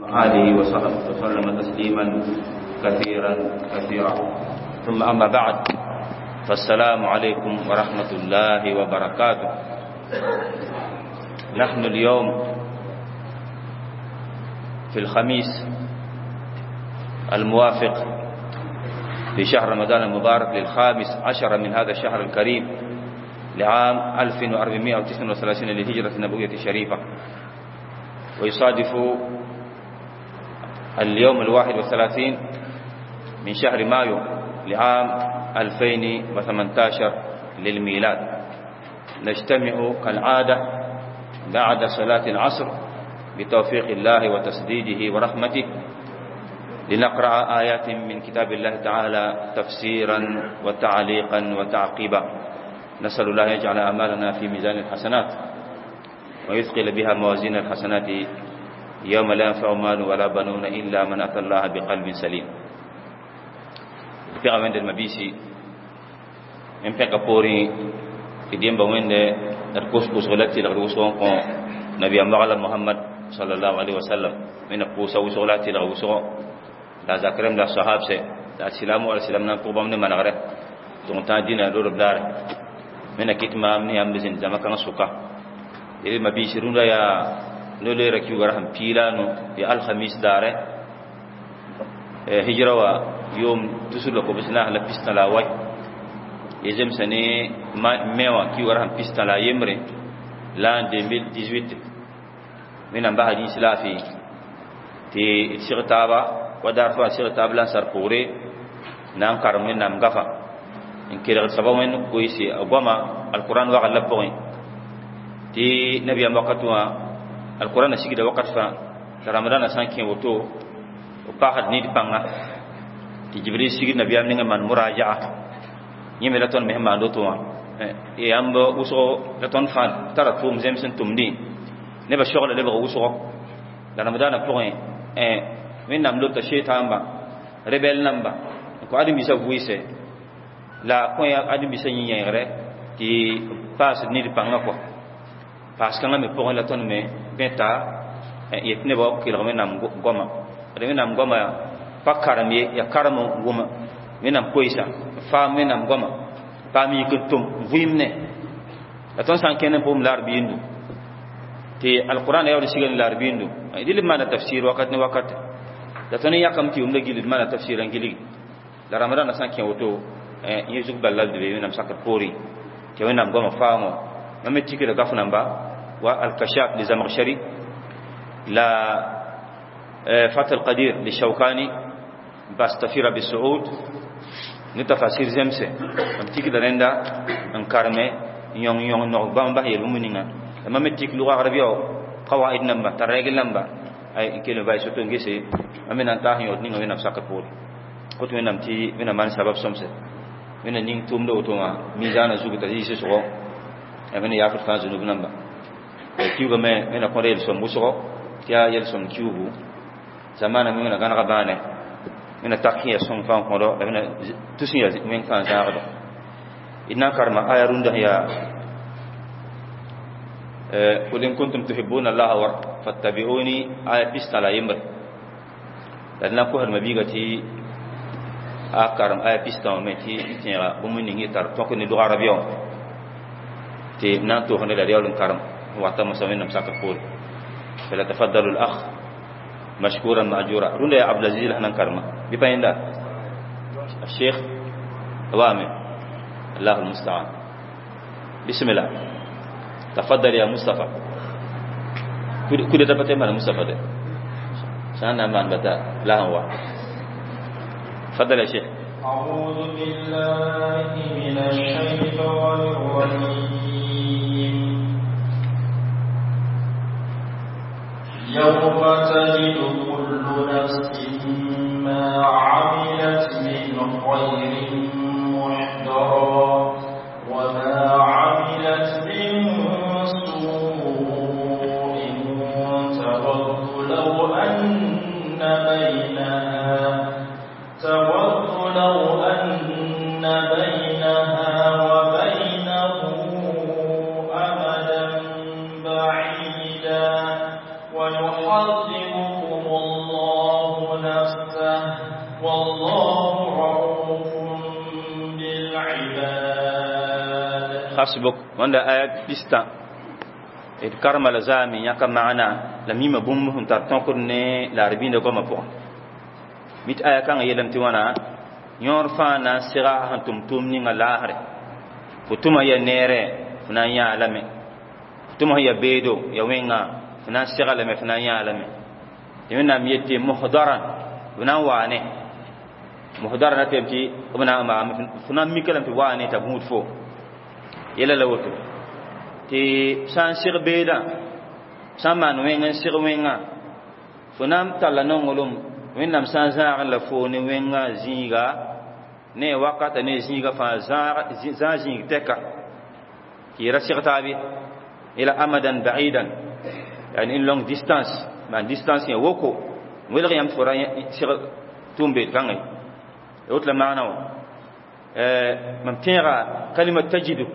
آله وصحبه وسلم تسليما كثيرا ثم أما بعد، فالسلام عليكم ورحمة الله وبركاته. نحن اليوم في الخميس الموافق في شهر رمضان المبارك لل15 من هذا الشهر الكريم لعام 1439 للهجرة النبوية الشريفة، ويصادف اليوم 31 من شهر مايو لعام 2018 للميلاد. نجتمع كالعادة بعد صلاة العصر بتوفيق الله وتسديده ورحمته لنقرأ آيات من كتاب الله تعالى تفسيرا وتعليقا وتعقيبا. نسأل الله يجعل أعمالنا في ميزان الحسنات ويثقل بها موازين الحسنات يوم لا ينفع مال ولا بنون إلا من أتى الله بقلب سليم. في أوان المبيسي إن فك بوري إديم بوين الكوس غلتي لغوسون كون نبي الله محمد صلى الله عليه وسلم من الكوس وغلتي لغوسون لا ذكرهم لا صحاب سي لا سلام ولا سلام نقوم من منغره تونتا دينا لور بلار من كتما من يمزين زما كان سوكا إلى مبيسي روندا يا نولي ركيو غرهم بيلانو يا الخميس داره هجرة يوم تسول لكم بسنا على بيستلا واي يجمع سنة ميوا كيو غرهم بيستلا يمري لان 2018 من أنباء الإسلام في الشرطة ودار فا الشرطة لان سرقوري نام كارمين نام غفا إن كده سببين كويسي أقوما القرآن وغلب بوين تي نبي أموكتوا القرآن نسيك ده وقت فا رمضان سانكين وتو وباحد نيد بانغا تي جبريل سيك نبي أمنين من مراجعة يملتون مهم عندوتوا يامبو وسو لتون فان ترى توم زمسن تومني نبى شغل اللي بقى وسو رمضان بوين من نملو تشيطان با ربل نمبا كو ادم بيسا ويسه لا كون ادم بيسا ييره تي باس نيد بانغا كو parce que ngam pour la tonne mais beta et ne ba kilo menam goma menam goma pa karami ya karamo goma menam koisa fa menam goma pa mi kutum vimne la ton san kenen pom lar bindu te alquran ya wala sigal lar bindu idil mana tafsir wakat ni wakat la ton yakam ti umna gilid mana tafsir angili la ramadan san ken woto yezuk balal de menam sakat pori te menam goma fa mo ممتى كده قف نمبا والكشاف لزمخشري لا فتح القدير للشوكاني باستفير بالسعود نتفاسير زمسه ممتى كده رندا انكارمه يون نوبام با يلومنينا ممتى كده لغه عربيه قواعد نمبا تراجل نمبا اي كيلو باي سوتو ngese amena tahi od ninga wena saka poli ko to wenam ti wena man sabab somse wena ning tumdo otoma mizana zuguta yisi so abene ya fata zunub namba kiuga me na korel som muso ya yel som kiubu zamana me na gana gabane me takhiya som fan ko do abene tusiya men kan zaado inna karma aya runda ya qul in kuntum tuhibbuna allaha wa fattabi'uni aya pistala yimr dan ko har mabigati akaram aya pistala me ti tira umuni ngi tar to ko ni do arabiyo تي نانتو هنا الريال الكرم وعطا مسوين مساك الفول فلتفضل الأخ مشكورا مأجورا رونا يا عبد العزيز هنا كرمه بيبين ده الشيخ وامن الله المستعان. بسم الله تفضل يا مصطفى. كده دبته من مصطفى ده سانا من بدا لا هو تفضل يا شيخ. أعوذ بالله من الشيطان الرجيم. يوم تجد كل نفس ما عملت من خير محضرا وما عملت من سوء تود لو أن بينها وبينه أمدا بعيدا ويحذركم الله hasbuk wanda ayat pista et karma la zami yaka maana la mima bum hun tar ton ko ne la rabina ko ma po mit aya kan yelam ti wana yor fa na sira han tum ni ngalahre futuma ya nere funa ya alame futuma ya bedo ya wenga funa sira lame funa ya alame yimna miyete muhdaran funa wane muhdaran tebti funa ma funa mikalam ti wane ta bumut fo yela la woto ti san sir beda saman wenga sir wenga funam tala nongolum wennam san zaar la fo ne wenga zinga ne wakata ne zinga fa zaar zing teka ki rasir tabi ila amadan ba'idan yani in long distance man distance ya woko wala yam fora sir tumbe kangay yotla maana mamtira kalimat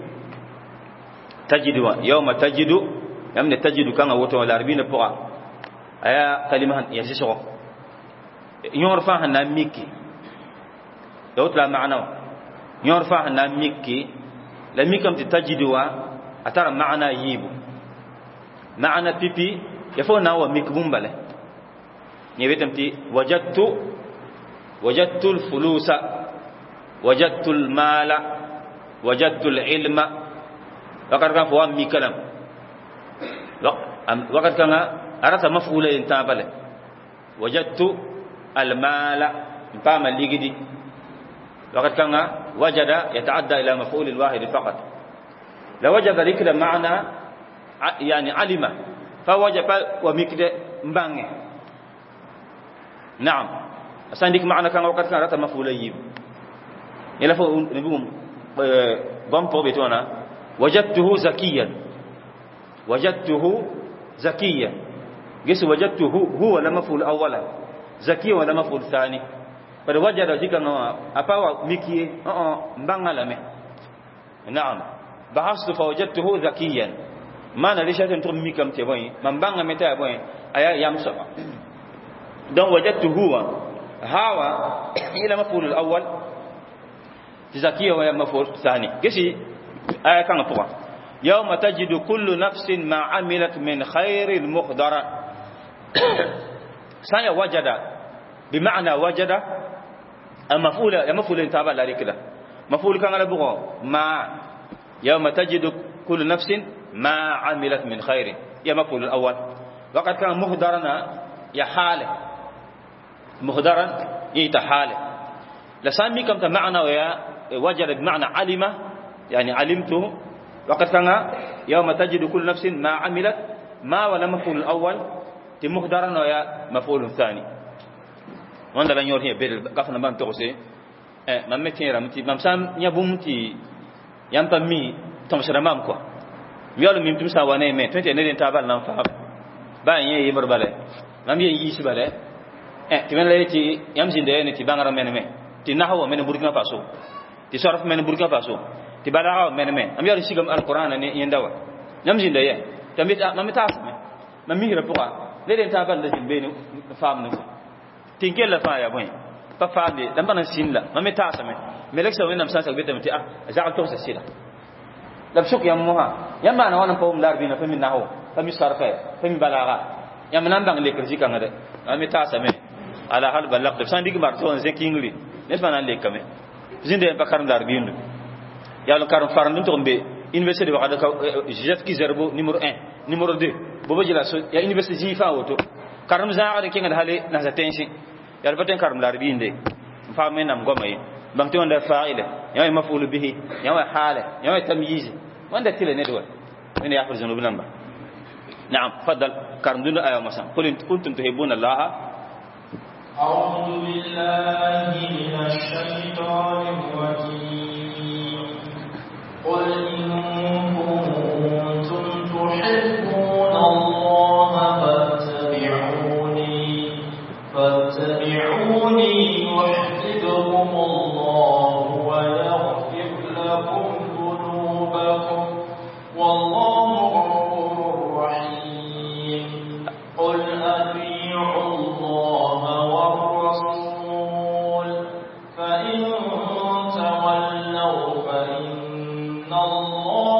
tajidu يوم تجد يمن تجد كان وتو العربين بقى ايا كلمه يسيسو يورفا هنا ميكي دوتلا معنى يورفا هنا ميكي لا ميكم تجدوا اترى معنى ييبو معنى بيبي يفونا هو ميكبوم بله نيبتمتي وجدت الفلوس وجدت المال وجدت العلم وقد كان فوام مي كلام وقد كان أردت مفعولا ينتابله وجدت المال فام الليجدي وقد كان وجد يتعدى إلى مفعول الواحد فقط لو وجد ذلك معنى يعني علم فوجد ومكد مبانه نعم أصلا معنى كان وقد كان أردت مفعولا يب يلا فو نبيهم بامبو بيتونا وجدته زكيا جس وجدته هو لما مفعول اولا زكي ولا مفعول ثاني فوجد ذيك أبا ميكي مبانغلامه نعم بحثت فوجدته زكيا ما نريش أنتم ميكم تبوين من بانغ متى بوين أيا يامسا دون وجدته هو إلى مفعول الأول زكيا ولا مفعول ثاني جسي آية كان فوق يوم تجد كل نفس ما عملت من خير مخضرا سنة وجد بمعنى وجد المفعول انتبه لذلك كده مفعول كان على بغو ما يوم تجد كل نفس ما عملت من خير يا مفعول الأول وقد كان مخضرا يا حاله مخضرا يتحاله لسامي كم تمعنى ويا وجد بمعنى علمه يعني علمته وقد كان يوم تجد كل نفس ما عملت ما ولا مفعول الأول تمخدرا ويا مفعول الثاني وند لا نيور هي بيد كفنا بام توسي ما متين رامتي مامسام يبومتي يامبامي تمشرا مام كو يالو ميم تمسا واني مي تنتي ندين تابال نام فاب با ين يبر بالي مام ين يسي بالي تمن ليتي يامسين ده نتي بانغرا من مي تي نحو من بوركينا فاسو تي صرف من بوركينا فاسو تبالغ من am yar sigam alquran ne yendawa namjin da ye tamit mamita asme mamira puqa leden ta bal da jimbe ne fam ne tinkel la fa ya boy pa fa de dan bana sinla mamita asme melek sa wenam sa betam ti za'al to sila lab shuk yam moha yamma na wana pawum dar bina fami naho fami sarfa fami balaga yam nan bang le kirji kan de mamita asme ala hal balaq de sandig mar to en zekingli ne fana le kame zinde pa karam dar bindu yalla karam faran to be université de wakada jet ki zerbo numéro 1 numéro 2 bobo jila so ya université jifa woto karam zaare kinga hale na za tension yalla baten karam lar bi inde fa men nam goma yi bam to ndar fa'ila ya maf'ul bihi ya hala ya tamyiz wanda tile ne do min ya farzu bin namba na'am faddal karam dun aya masa qul in kuntum tuhibbuna allaha a'udhu billahi minash shaitanir rajim قل إن كنتم تحبون الله فاتبعوني يحببكم الله ويغفر لكم ذنوبكم والله غفور رحيم قل أطيعوا الله والرسول فإن تولوا فإن الله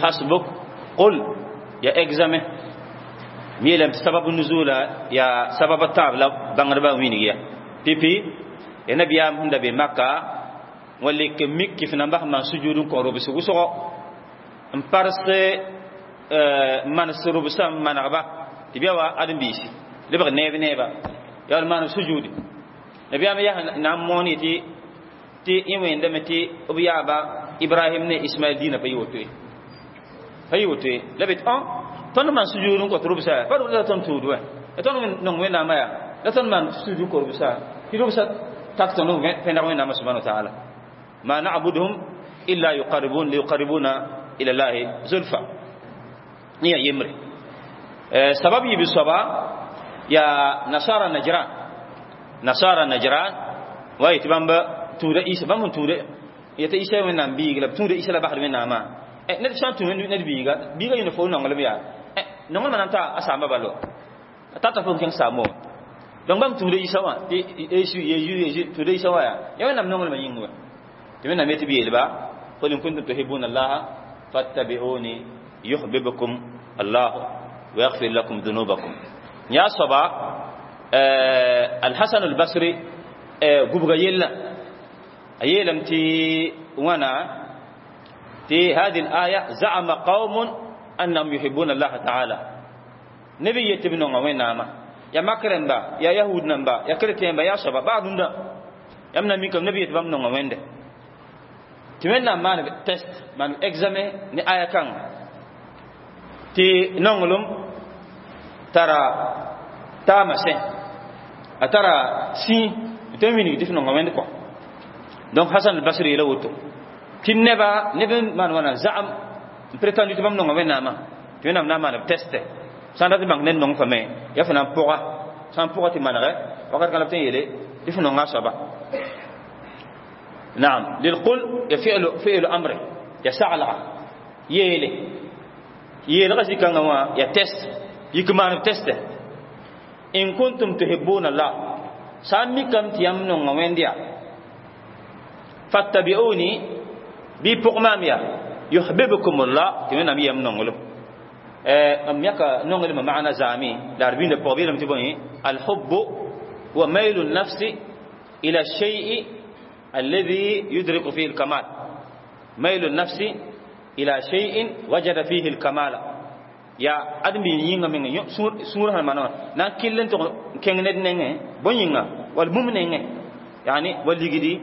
حسبك قل يا examen ميلم سبب النزول يا سبب التعب لا بانغربا وينيا بيبي يا نبي ام هندا بمكة ولي كميك كيف نبه ما سجود كورو بسوسو امبارس من سرو بسام من غبا تبيوا ادم بيسي لبغ نيبا يا المان سجود نبي ام يا ناموني تي يمين دمتي ابيابا ابراهيم ني اسماعيل دينا فيوتي لبيت ton man sujudun ko turubsa faru la ton tudu ton non wena maya la ton man sujudun ko turubsa hirubsa tak ton fena wena ma subhanahu wa ta'ala ma na'buduhum illa liqarribuna ila allah zulfa niya yemri sabab yi bisaba ya nasara najran wa itibamba tuda isa bamun tuda yata isa wena bi gila tuda isa la bahar wena ma net chantu net biga yino fo non ngala non man anta asamba balo tata fo ken samo donc bam tude isawa yesu tude isawa ya nam non ma yingwa timen na meti biye ba qul in kuntum tuhibbuna allaha fattabi'uni yuhibbukum allah wa yaghfir lakum dhunubakum ya saba al-hasan al-basri gubga yella ayelam ti wana ti hadhihi al-aya za'ama qaumun annahum yuhibbuna Allah ta'ala nabi yetibno ngawena ma ya makren ba ya yahud nan ba ya kreten ba ya shaba ba dunda yamna mi kam nabi yetibam no ngawende timenna man test man examen ni aya kan ti nongolum tara tamase atara si temini difno ngawende ko donc Hasan al-Basri lawto tineba neben man wana za'am prétendu tibam no ngawena ma timenam na man teste sanda ti bang nen nong fame ya fana poga san poga ti manare wakar kala tin yele difno ngasaba نعم للقل فعل امر يسعل يلي غسي كان يا تست يكمان تست ان كنتم تحبون الله سامي كم تيامنو ngawendیا فاتبعوني بپغمامیا يحببكم الله تمنا مي يمنو ngolo ام يكا نونغل معنى زامي داربين بوبيلم تبوني الحب وميل النفس الى الشيء الذي يدرك فيه الكمال ميل النفس إلى شيء وجد فيه الكمال يا أدمي ينغ من سورة المنون ناكلن تو كنند نعه بنينغ والمؤمن نعه يعني والجدي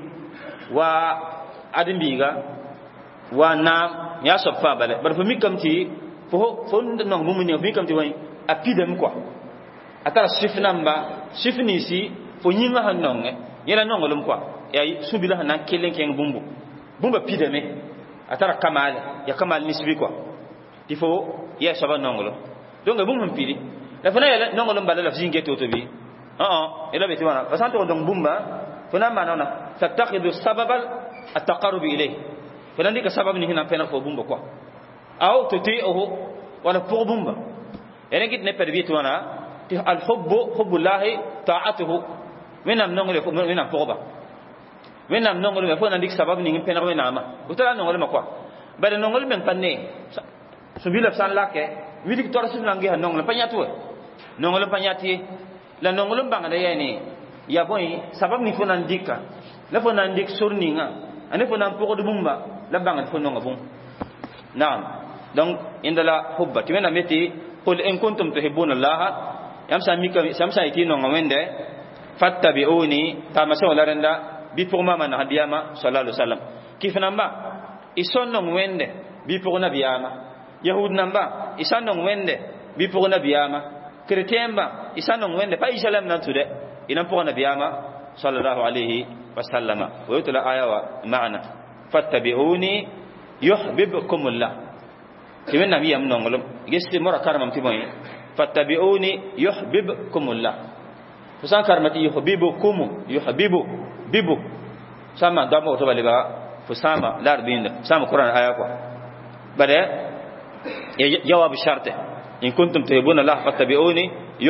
وأدميغا ونام يا صفا بله برفمي كمتي فهو نعم مؤمن يفمي كمتي وين أبيدم كوا أترى سفنامبا سفنيسي فنينغ هنونغ يلا نعلم كوا ya subila na kelen ken bumba pideme atara kamal ya kamal nisbi quoi tifo ya saba nongolo donc bum pidi la fana ya nongolo mbala la zinge to bi ila beti wana basanto donc bumba fana manona tatakhidu sababal at-taqarrub ilayhi fana ndika sabab ni hina pena ko bumba quoi aw tuti'uhu wala pour bumba ene git ne perbitu wana ti al-hubbu hubbullahi ta'atuhu menam nongolo menam pourba wenam nongol me fona ndik sabab ni ngempena we nama utala nongol ma kwa bade nongol men panne subila san lake widik tor sun langi han nongol panyatu nongol panyati la nongol banga de yani ya boy sabab ni fona ndika la fona ndik surninga ane fona pokodu bumba la banga fona ngabum naam donc indala hubba timena meti qul in kuntum tuhibbuna allaha yamsa mika samsa itino ngawende fattabi'uni tamasho larenda bi pour mama na habiyama sallallahu alaihi wasallam kifna mba isonno wende bi pour nabiyama yahud namba isanno wende bi pour nabiyama chrétien ba isanno wende pa islam na tude ina pour nabiyama sallallahu alaihi wasallama wa yutla aya wa ma'ana fattabi'uni yuhibbukumullah kimen nabiyam nongolum gesti mora karamam timoy fattabi'uni yuhibbukumullah fusan karmati yuhibbukum bibu sama damo to baliga fusama lar binda sama Quran aya ko bade jawab sharte in kuntum tuhibuna Allah fattabi'uni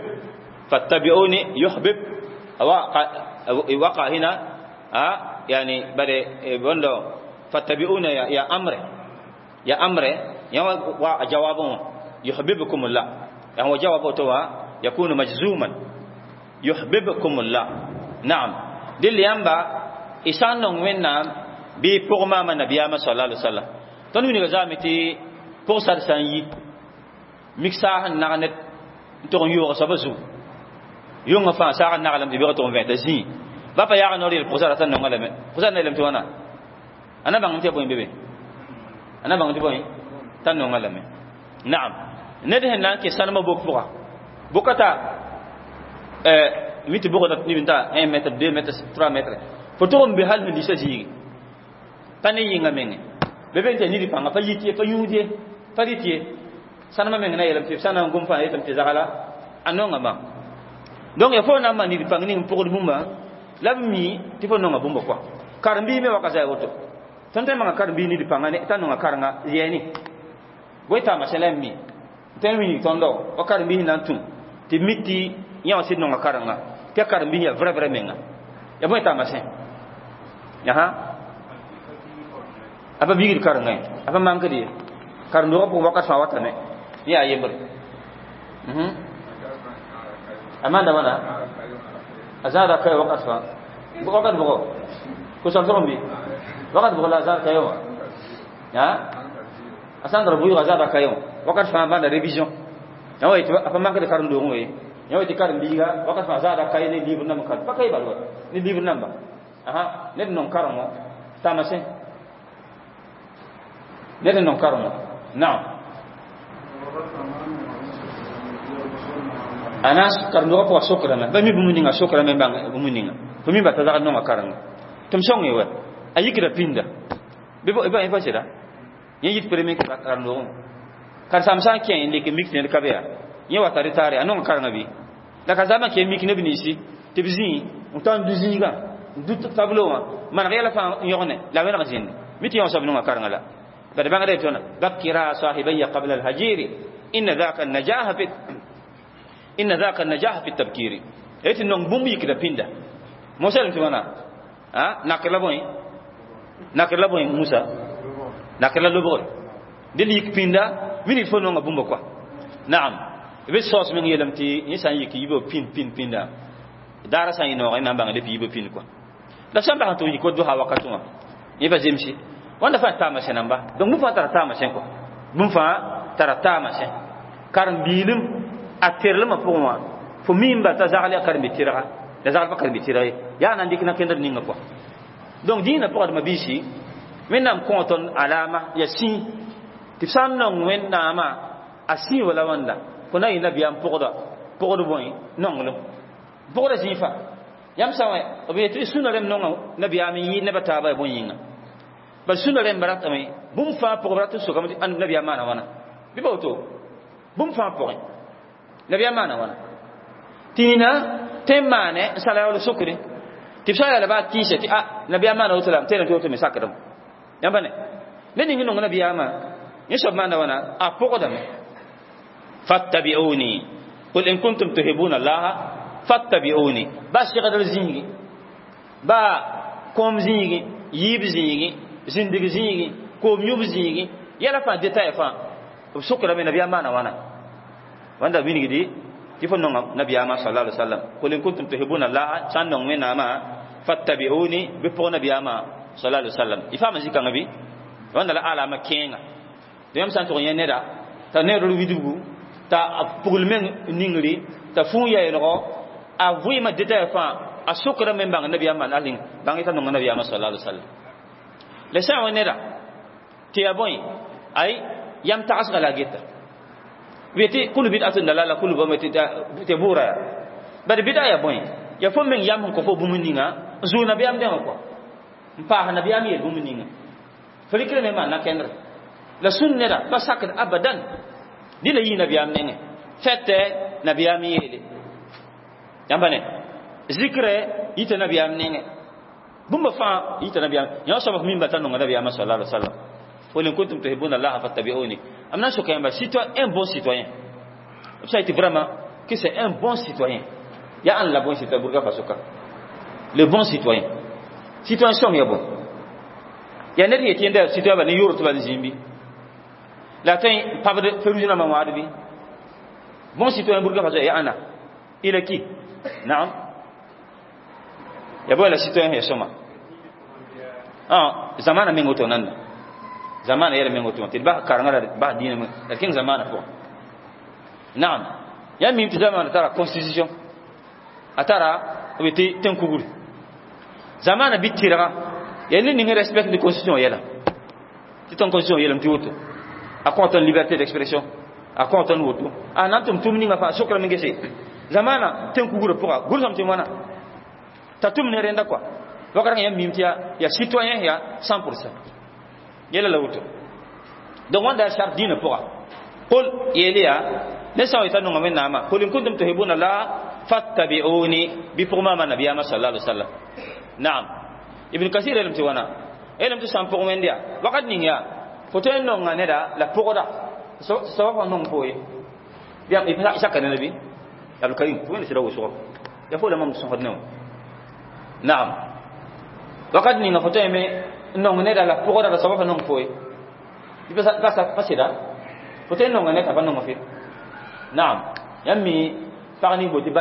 yuhibb waqa hina yani bade bondo fattabi'una ya amre يا وجوابه يحببكم الله يا وجوابه تو يكون مجزوما يحببكم الله نعم دل يامبا إسان نعمنا بفرما من النبي صلى الله عليه وسلم تنو نجزامتي فرصة ساني مكساه نعنت تون يو سبزو يوم فان ساعة نعلم تبغى تون فين تزين بابا يا نوري الفرصة تنو نعلم فرصة نعلم توانا أنا بعمل تبغى بيبي أنا بعمل تبغى تنو نعلم نعم ندهن لان كيسان ما بوكفوا بوكتا ميت بوكتا نبنتا 1 متر 2 متر 3 متر فتوم بحال من ديسجي تاني ينعمين بيبي تاني دي فانا فيتيه فيوديه فيتيه سانما من هنا يلم تيف سانا نقوم فانا يتم تزعلا أنو نعم donc il faut na mani di pangni pour le bumba labmi tifo no ngabumba kwa karmbi me wakaza woto tante manga karmbi ni di pangane tanu ngakaranga yeni goita maselemi temi tondo o karmbi nantum ti miti nyawa sidno ngakaranga te karmbi ya vrai menga ya goita masen ya ha apa bigir karanga apa mangkedi karndo ko wakat fa watane ya yember amanda mana azada kay waqt fa waqt bugo ko santorom bi waqt bugo la azada kayo ya asandra buyo azada kayo waqt fa banda revision yawo ito apa manka de karundo ngoy yawo ti karum biga waqt fa azada kay ni livre nam kan pakay balwa ni livre namba aha net non karamo tamase net non karamo naam anas karno ko sokra na bami bumuninga sokra me bang bumuninga bumi bata da no makaranga tum songi wa ayikira pinda bebo iba iba sira yit premier karno kar samsan ke inde ke mikne ka beya yewa tari tari anon karanga bi da ka zama ke mikne binisi tibzi utan duzinga dut tablo man rela fa yone la wena jinn miti yon sabnu makaranga la bada banga de tona bakira sahibayya qabla al hajiri inna dhaka an najaha fi inna dhaka an-najah fi at-tabkir eti non bumbi kida pinda Musa limana nakala boy Musa nakala lobo dili pinda mini fono nga bumba kwa naam be sos men yelamti ni san yiki yibo pinda dara san ino ay namba ngade yibo pin kwa da samba hanto yi ko do ha wakatuma ni ba zemshi wanda fa tama senamba donc mu fa tama sen ko mu fa tama sen karam bilim aterle ma pour moi fo mimba ta zaale karbi tira da zaal bakar bi tira ya nan dikna kender ninga ko donc dina pour ma bishi menam konton alama ya si tifsan non wenna ma asi wala wanda kuna ina biam pour do boy non lo pour da jifa yam sawa obe to sunalem non nabiya mi yi ne bata ba bonyinga ba sunalem barata mi bum fa pour barata so kam an nabiya mana wana bi bawto bum fa pour nabiya mana wana tina temane salayo sukri tipsaya la ba kishati nabiya mana usalam tena to mi sakadam yambane neni ngino nabiya ma yesab mana wana apokodam fattabi'uni qul in kuntum tuhibuna allaha fattabi'uni bas gadal zingi ba kom zingi yib zingi zindigi zingi kom yub zingi yala fa detail fa sukra me nabiya mana wana wanda binigi di tifon non nabiya ma sallallahu alaihi wasallam qul in kuntum tuhibuna allaha sannon me nama fattabi'uni bi po nabiya ma sallallahu alaihi wasallam ifama zika ngabi wanda la alama kenga dem santo yeneda ta ne ru widugu ta pugulmen ningri ta fuya yeno a vuima deta fa a sukra men bang nabiya man alin bang ita non nabiya ma sallallahu alaihi wasallam le sa weneda ti aboy ay yam ta'as gala geta weti kulu bid'atun dalala kulu bamati te bura bari bid'a ya boy ya fo men yam ko fo bumuninga zu nabiya dem ko mpa nabiya mi bumuninga falikre me man na kendra la sunnera ba sakad abadan dila yi nabiya menge fete nabiya mi yele yambane zikre yita nabiya menge bumba fa yita nabiya ya sabab min batanu nabiya sallallahu alaihi wasallam wala kuntum tuhibuna allah fattabi'uni amna so kayamba un bon citoyen ça été vraiment que c'est un bon citoyen ya an la bon citoyen burga fasoka le bon citoyen citoyen som ya bon ya ne yeti ndar citoyen ba ne yoro to ba zimbi la tay pabde ferujina ma wadi bon citoyen burga fa ya ana ila ki naam ya bola citoyen ya soma zamana mengo to nan zamana yele mengo to tilba karanga ba dina lakin zamana fo naam ya mi zamana tara constitution atara witi tenkuguri zamana bitira yelle ni respect de constitution yela ti ton constitution yela mtiwoto akonton liberté d'expression akonton woto anatum tumni ngafa sokra mingese zamana tenkuguri poka gursam timwana tatum ne renda quoi wakara ya mimtia ya citoyen ya 100% yela lawto donc wanda charte dina poka qul yelia nesa itanu ngamen nama qul in kuntum tuhibuna la fattabi'uni bi furma nabiyama sallallahu alaihi wasallam na'am ibn kasir elam tiwana elam tu sampo mendia wakat niya foto en non nganeda la pokoda so fa non boy biam ibna shakana nabi abdul karim to ne sira wuso ya fo la mam so hodno na'am wakat ni nga foto eme non nganeda la pokoda so fa non boy ibasa pasida foto en non nganeda fa non mafi na'am yammi fagani boti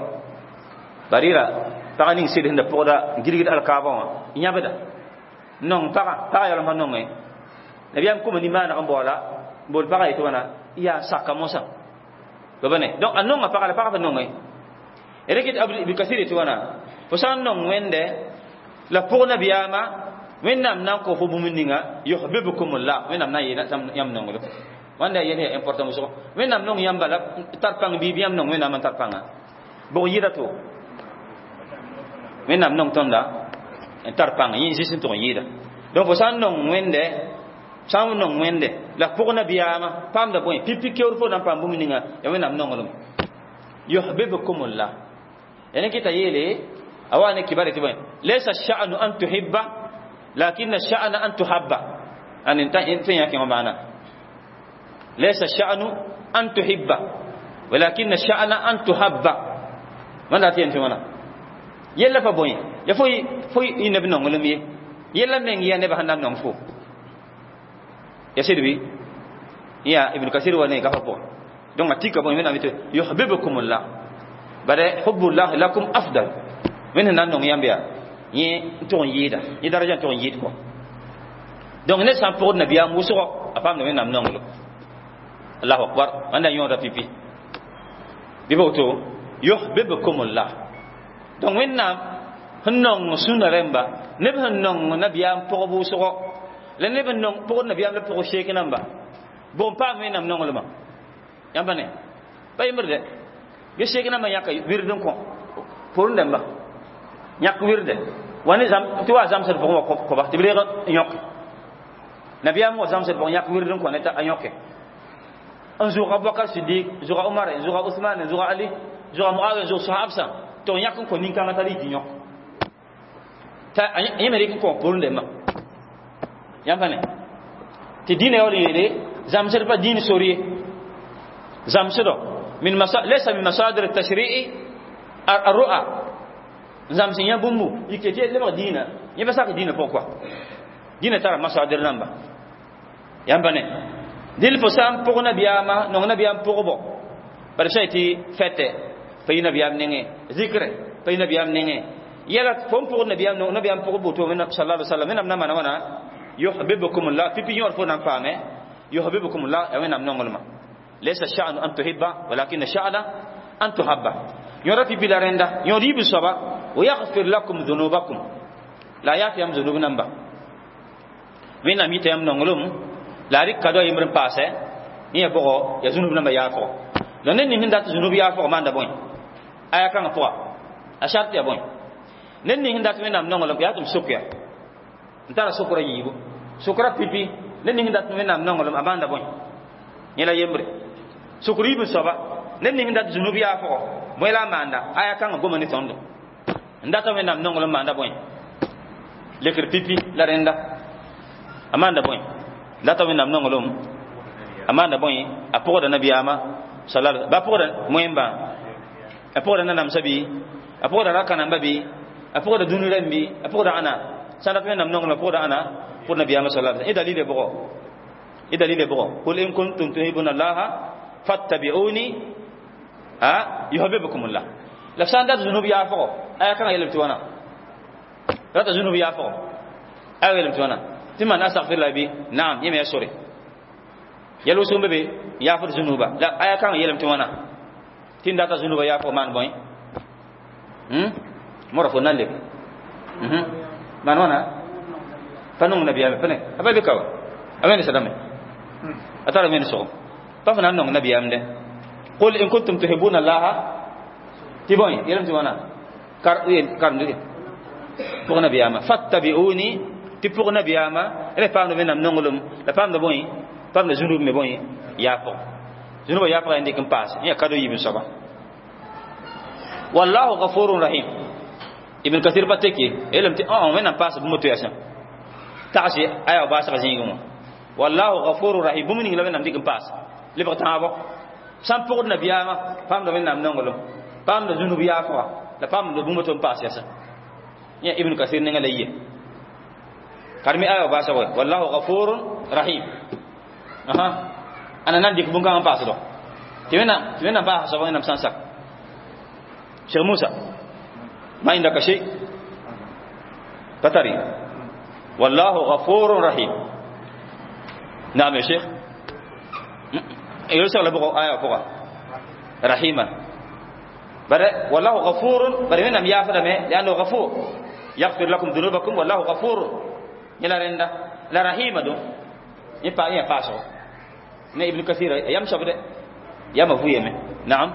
barira fagani sidi handa poda girgir alkaba nya beda non paga yalla man non nabiyam ko ni mana ambola bol paga to wana ya saka mosa babane donc anon nga paga fa non erekit abdi bi kasiri to wana fosan non wende la pour nabiyama wennam nan ko fo bumuninga yuhibbukumullah wennam na yena tam yam non lo wanda yene important muso wennam non yambala tarpang bibiyam non wennam man tarpanga bo yida to wennam non tonda tarpanga yin sisin to yida donc fosan non wende sam non wende la pour nabiyama pam da boy pipi kewr fo nan pam bumuninga ya wennam non lo yuhibbukumullah yani kita yele awane kibare tiboy laysa sha'nu an tuhibba lakin ash-sha'na an tuhabba an inta yake maana ليس الشأن أن تحب ولكن الشأن أن تحب من لا تيجي منا يلا فبوين يفوي ينبنون ولمي يلا من ينبه هنام نمفو يا سيدي يا ابن كثير وانا كفبو دون أتيك بوين من أميته يحببكم الله بعد حب الله لكم أفضل من هنام نم ينبيا يتون يدا يدرجة تون يد كو دون نسام فود نبيا موسى أفهم من هنام نم الله أكبر أنا يوم رفيفي بيبوتو يحببكم الله دون ويننا هنون سنة رمبا نبه هنون نبيام بقبو سوا لنبه هنون بقول نبيام لبقو شيك نمبا بوم بام ويننا هنون لما يامبني باي مرده يشيك نمبا ياكا ويردن كون فورن نمبا ياك ويرده واني زام توا زام سر بقو كوبا تبليغ يوك نبيام وزام سر بقو ياك ويردن كون نتا يوكي Anzura Bakar Siddiq, Zura Omar, Zura Othman, Zura Ali, Zura Muawiyah, Zura Sahabsa. To yakun ko ninka ngatali dinyo. Ta yemeri ko pour ndema. Yambane. Ti dine yori yele zamsir pa din soriye. Zamsiro min laysa min masadir at-tashri'i ar-ru'a. Zamsin ya bumbu, yikete le dina. Yeba sa dina pourquoi? Dina tara masadir namba. Yambane. dil fosam pour nabiyama non nabiyam pour bo par shayti fete fay nabiyam nenge zikre fay nabiyam nenge yala fom pour nabiyam non nabiyam pour bo to men sallallahu alaihi wasallam menam namana wana yuhibbukumullah pipi yor fo nan fame yuhibbukumullah ya menam nongolma laysa sha'nu an tuhibba walakin sha'na an tuhabba yora pipi la renda yori bi soba wa yaghfir lakum dhunubakum la yafiyam dhunubun ba menam itayam nongolum larik kado yimrin passe ni ya bogo ya zunub namba ya fo lonen ni hinda zunub ya fo manda boy aya kan fo a shart ya boy nen ni hinda men nam nongol ya tum sukya ntara sukura yibo sukura pipi nen ni hinda men nam nongol amanda boy ni la yembre sukuri bu soba nen ni hinda zunub ya fo moy la manda aya kan go mani tondo ndata men nam nongol manda boy lekir pipi la renda amanda boy lata min nam nongolum amanda boy apoda nabiyama sallallahu ba poda moyemba apoda nanam sabi apoda rakana mbabi apoda dunurambi apoda ana sana pe nam nongol apoda ana pour nabiyama sallallahu alaihi wasallam e dalile bo دليل بقى قل إن كنتم تحبون الله فاتبعوني يحببكم الله لفسان دات ذنوب يافو أي كان يلم توانا دات ذنوب يافو أي يلم توانا تمن أستغفر الله بي نعم يمي سوري يلو سوم بي يافو ذنوبا لا أي كان يلم توانا تين دات ذنوب يافو مان بوين مرفو نالك مان وانا فنون نبي أمي فنين أبا بكوا أبين سلامي أترى من سوم ففنا نون نبي أمي قل إن كنتم تحبون الله تبوين يلم توانا كار ندي بوغ نبي أما فاتبعوني تبوغ نبي أما إلا فهم نبي نم نونغلم لا فهم نبوين فهم نزنوب نبوين يافو زنوب يافو عندي كم باس يا كادو يبين سبا والله غفور رحيم ابن كثير بتكي إلهم تي من نم باس بموتو ياسم تاسي أيوة باس غزينهم والله غفور رحيم بمني لمن نم دي كم باس لبغت هابو سام بوغ نبي أما فهم نبي نم نونغلم فهم نزنوب يافو لا فهم نبومتو باس ياسم يا ابن كثير نعليه كرمي أيوة باس والله غفور رحيم أنا ننديك بونغام باس دو تمنا باس سبعين نم سانسك شيخ موسى ما عندك شيء تتري والله غفور رحيم نعم يا شيخ يرسل لبقى آية فوق رحيما والله غفور بري من يافر لأنه غفور يغفر لكم ذنوبكم والله غفور يلا رندا لا رحيم دو يبقى فاسو نه ابن كثير يمشي بده يا مفويه نعم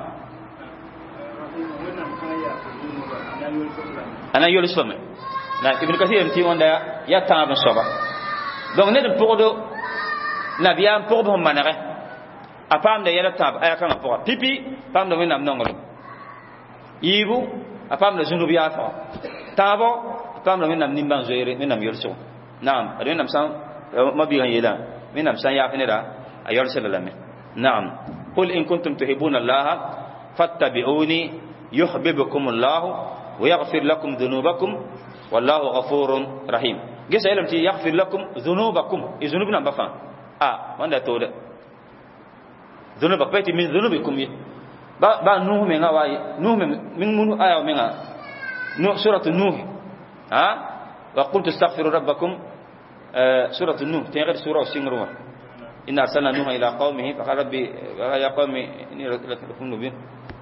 أنا يولي سلمي نا ابن كثير متي وندا يا تام صبا donc ne de podo na biam podo manare apam de yela tab aya kan podo pipi pam de wenam nongolo yibu apam de zunu biya fa tabo pam de wenam nimban zoire wenam yolso naam wenam san mabiyan yela wenam san ya finira ayol sallallahu naam qul in kuntum tuhibuna allaha fattabi'uni yuhibbukum allah ويغفر لكم ذنوبكم والله غفور رحيم جس علم تي يغفر لكم ذنوبكم ذنوبنا بفا ما ده تود ذنوبك بيتي من ذنوبكم با نوح من واي نوح من آية من نوح سورة نوح وقلت استغفروا ربكم سورة نوح تغير سورة سينغروا إن أرسلنا نوح إلى قومه فقال ربي يا قوم إني لكم مبين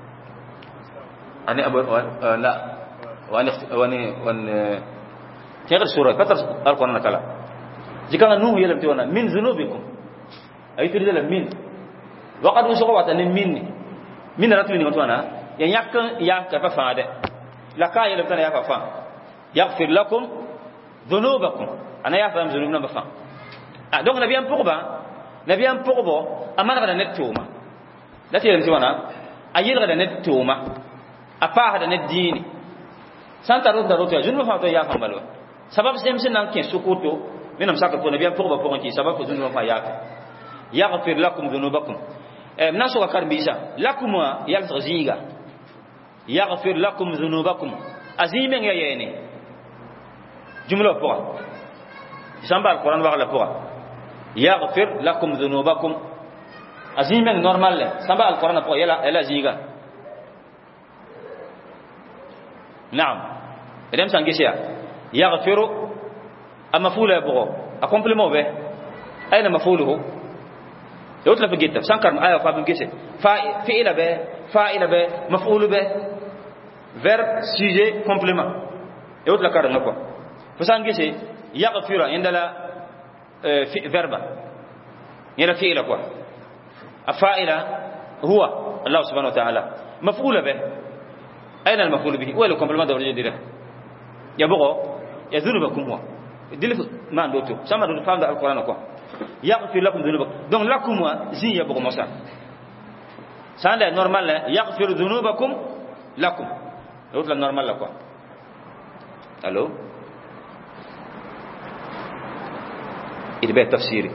أنا أبو لا وأنا تغير سورة فتر القرآن كلا jika nuh yelam tiwana min zunubikum ay tiri la min waqad usuqa watan min ratu ni ngotwana ya yak ya ka fa faade la ka yelam tana ya fa yaghfir lakum dhunubakum ana ya fa zunubna ba fa donc nabiyam pogbo amana da net tuma la yelam tiwana ayil da net tuma apa da net dini santa ro da ro ya junuba fa to ya fa balwa sabab semsin nan ke sukuto منهم ساكت نبيان فوق بفوق كي سبب ذنوب ما يغفر لكم ذنوبكم الناس وكان بيسا لكم يغفر يغفر لكم ذنوبكم عظيم يا يعني جمله فوق سامبا القران وقال فوق يغفر لكم ذنوبكم عظيم نورمال سامبا القران فوق يلا زيغا نعم ادم سانغيسيا يغفر المفعول يبغى أكمل به أين مفعوله يطلب جدا سانكر آية فابن كيسه فاعل به مفعول به verb sujet complément يطلب كارن نقول فسان كيسه يغفر عندنا verb يلا فعل كوا الفاعل هو الله سبحانه وتعالى مفعول به أين المفعول به هو الكومبليمنت دوري ديره يبغى يذنبكم هو دلف ما ندوتو سما دو فهم القران كو يغفر لكم ذنوبكم دونك لكم زين يبغى موسى سان نورمال يغفر ذنوبكم لكم لوط نورمال لا كو الو يبقى تفسيري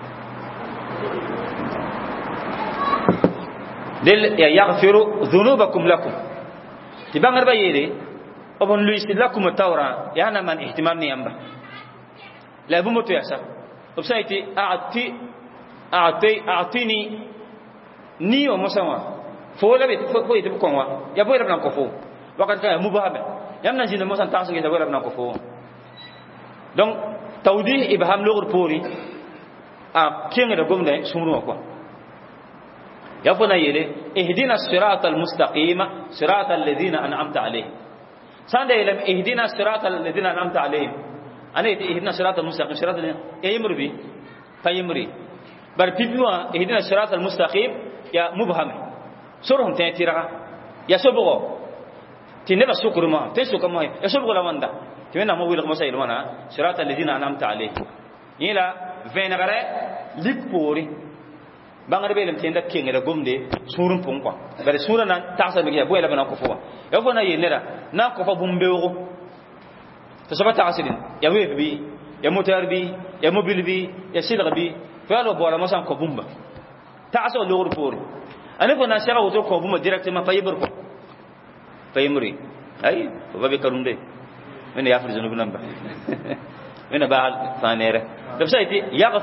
دل يغفر ذنوبكم لكم تبان غير بايدي ابن لويس لكم التوراة يعني من احتمال نيامبا لا بموت ياسا وبسايتي أعطي أعطيني نيو مسوا فولا بيت فوي تبكوا يا بوي ربنا كفو وقت كان مبهم يمنا جين مسان تاسو كي بوي ربنا كفو donc tawdi ibham logor pori كين رقم ده سمروا كوا يفنا يلي اهدنا الصراط المستقيم صراط الذين أنعمت عليهم سند يلم اهدنا الصراط الذين أنعمت عليهم أنا اهدنا الصراط المستقيم صراط الذين يمر بي فيمري بل بيبوا اهدنا الصراط المستقيم يا مبهم سورهم تنتيرا يا سبغو تنبا سكر ما تسكر ما يا سبغو لوندا تمنا ما ويلك مسائل وانا صراط الذين أنعمت عليهم يلا فين غيره ليكبوري بانغري بيلم تيندا كينغرا غومدي سورم بونكوا بري سورنا تاسا بيغي بويلا بنا كوفوا يفنا ينرا نا كوفا بومبيو تسبا تاسدين يا ويف بي يا موتور بي يا موبيل بي يا سيلغ بي فالو بولا مسان كو بومبا تاسو لور بوري انا كنا شيغا وتو كو بومبا ديريكتمون فايبركو فايمري اي فبابي كروندي من يافر ذنوب نمبر من بعد ثانيره دبسايتي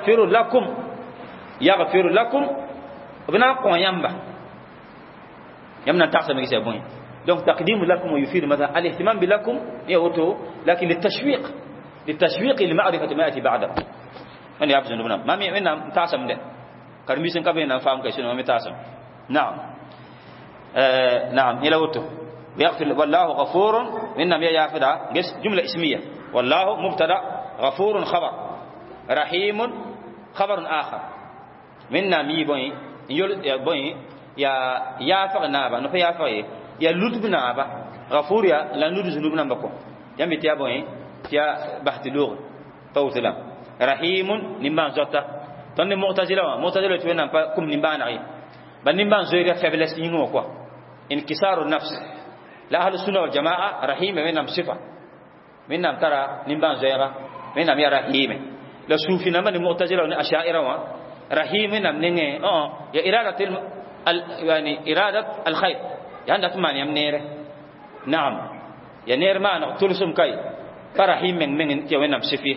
يغفر لكم بنا قوان يمنا تحسن ميسي بوين donc تقديم لكم ويفيد مثلا الاهتمام بلكم يوتو لكن للتشويق لمعرفة ما يأتي بعده من يعرف ذنوبنا ما منا تحسن ده كرميسن كبينا فهم كيسن ما تحسن نعم نعم إلى وتو يغفر والله غفور إنما يعفدا جملة اسمية والله مبتدا غفور خبر رحيم خبر آخر منا مي بوين يول يا بوين يا فغنابا نو يا فغي يا لودبنابا غفور يا لا نود ذنوبنا بكو يامي تيا بوين تيا بحث لغ توتلا رحيم نيمان زوتا تن معتزله توينا كم نيمان اي بل نيمان زويرا فيبلس نيغو كو انكسار النفس لا اهل السنه والجماعه رحيم منهم صفه منهم ترى نيمان زويرا منهم يا رحيم لا صوفي نما المعتزله والاشاعره رحيم نم نينه يا اراده يعني اراده الخير يعني تماني امنيره نعم يا نير ما تلسم كاي فرحيم من يا وينم صفي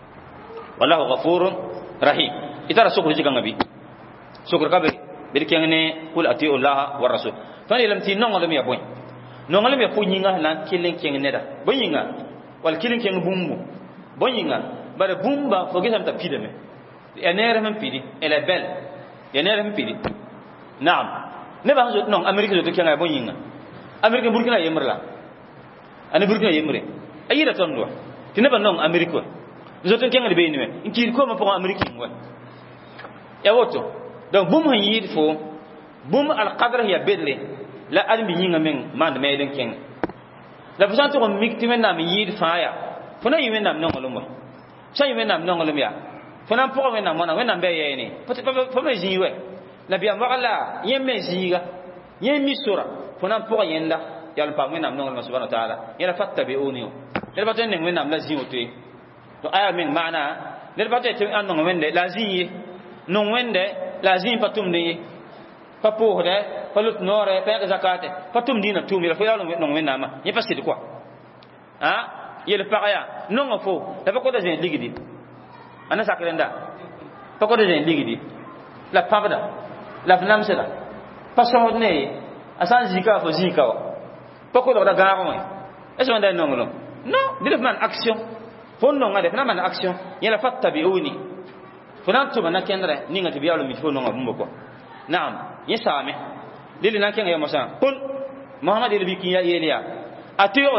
والله غفور رحيم اذا سكر جيغان بي سكر كبي بركينه قل اتي الله والرسول فني لم تي نون لم يبوين نون لم يفونيغا نان كيلين كين ندا بوينغا وال كيلين كين بومبو بوينغا bare bumba fogisam ta pideme ya nere men pidi elle est belle ya nere men pidi naam ne ba zo non amerique zo kenga bonyinga amerique burkina yemrla ani burkina yemre ayira tondo tinaba non amerique zo to kenga be ni men inki ko ma po amerique ngwa ya woto donc bum han yid fo bum al qadra ya bedle la admi yinga men mand meden kenga la façon to mikti men na mi yid faaya fona yimen nam non ngolumba sai men nam non ngolum ya fona po men nam mona men nam be yene fo me jiwe la biya magala yemme jiga yemmi sura fona po yenda yal pa men nam non ngolum subhanahu wa ta'ala yana fattabi'uni yal baten men nam la jiwo te to aya men maana ler baten te an non wende la jiye non wende la jin patum ni pa po de pa lut nore pa zakate patum dina tumi la fo yalo non men nama ye pasite quoi ah yel pagaya non fo da ko da jen ligidi ana sakrenda pa ko da jen ligidi la pagda la fnamsela pa so ne asan zika fo zika pa ko da garo mo est-ce qu'on a non non dire man action fo non ngade fna man action yela fattabi'uni fo nan to na kendre ni ngati biyalu mi fo non ngabumbo ko naam yesame lili nan kenga yamasa qul muhammad ilbi kiya yeliya atiyu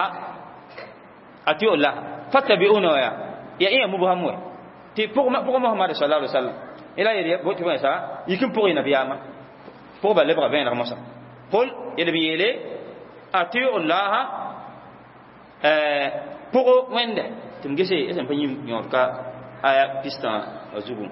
allah fattabi'una ya iya mubhamu ti pour muhammad sallallahu alaihi wasallam ila yeli bo ti sa yikim pour ina biyama pour ba lebra ben ramasa qul yelbi yele atiyu allah pour wende tim gese esen panyim nyorka aya pista azubu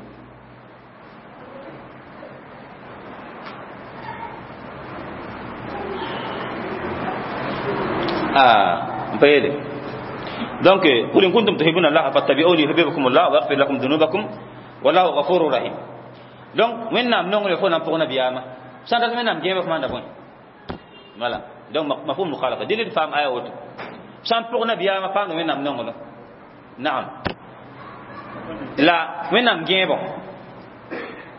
mpayede donc qul in kuntum tuhibbuna Allah fattabi'uni yuhibbukum Allah wa yaghfir lakum dhunubakum wallahu ghafurur rahim donc maintenant non le fona pour nabiyama sanda maintenant gebe ko manda bon voilà donc mafhum mukhalafa dilil fam aya wot sam pour nabiyama fa no maintenant non lo naam la maintenant gebe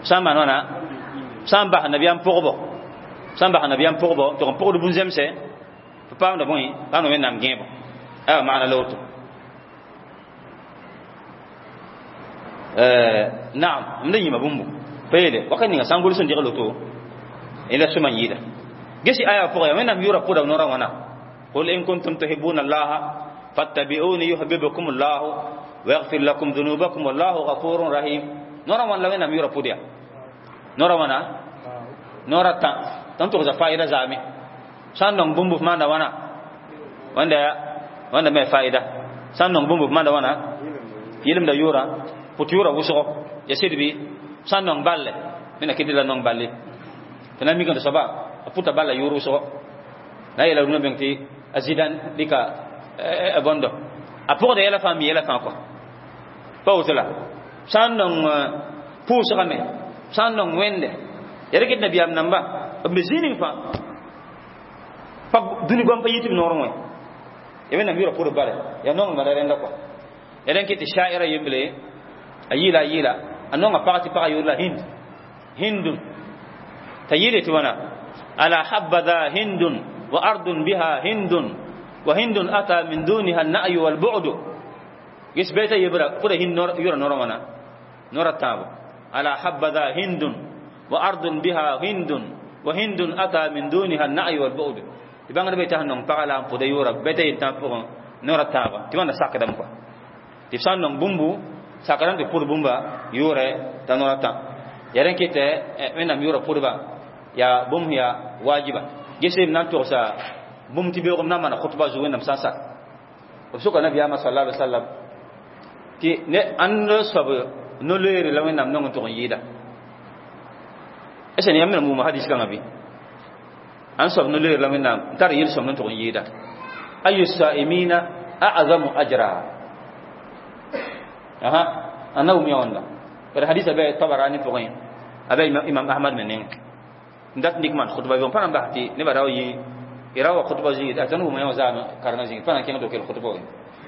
samba nona samba nabiyam pogbo samba nabiyam pogbo to ko pogdo bunzemse pam da boy ba no menam gebo maana lawto naam mde yima bumbu pele wakani nga sangul sun digalo to ila suma yida gesi aya fo ya menam yura poda nora wana qul in kuntum tuhibbuna allaha fattabi'uni yuhibbukum allah wa yaghfir lakum dhunubakum wallahu ghafurur rahim nora wan la menam yura podia nora wana nora ta tanto za faida zami sandong bumbu manda wana wanda me faida sandong bumbu manda wana yilim da yura putura wuso ya sidbi sandong balle mina kidila nong balle tana mi kan saba puta balla yuru so na ila no benti azidan dika abondo apo de la famille la fa quoi pautela sandong puso kame sandong wende yare kit nabi am namba bezini fa duni gom pa yitim normo e na biro pour bare ya non ma renda quoi eden kit sha'ira yimble ayila anonga pakati paka yula hindun tayile tuwana ala habadha hindun wa ardun biha hindun wa hindun ata min duniha an-na'y wal bu'd gisbeta yibra pura hin yura normana noratabo ala habadha hindun wa ardun biha hindun wa hindun ata min duniha an-na'y wal bu'd ibanga beta hanon pala puda yura beta yitam pour norataba tiwana sakadam quoi tifsan non bumbu sakaran de pour bumba yure tanorata yaren kite menam yura pourba ya bum ya wajiba gesim nan to sa bum tibe ko namana khutba zuwen nam sasa o suka nabi ama sallallahu alaihi wasallam ki ne ando sabu no leere la menam non to yida esen yamna mu hadis kan abi an sab no leere la menam tar yil som non to yida ayu saimina a'zamu ajra aha anaw mi wanda per hadith abe tabarani to gain abe imam ahmad menen ndat nikman khutba bi pana bahti ne baraw yi irawa khutba ji atanu ma yawza karna ji pana ken to kel khutba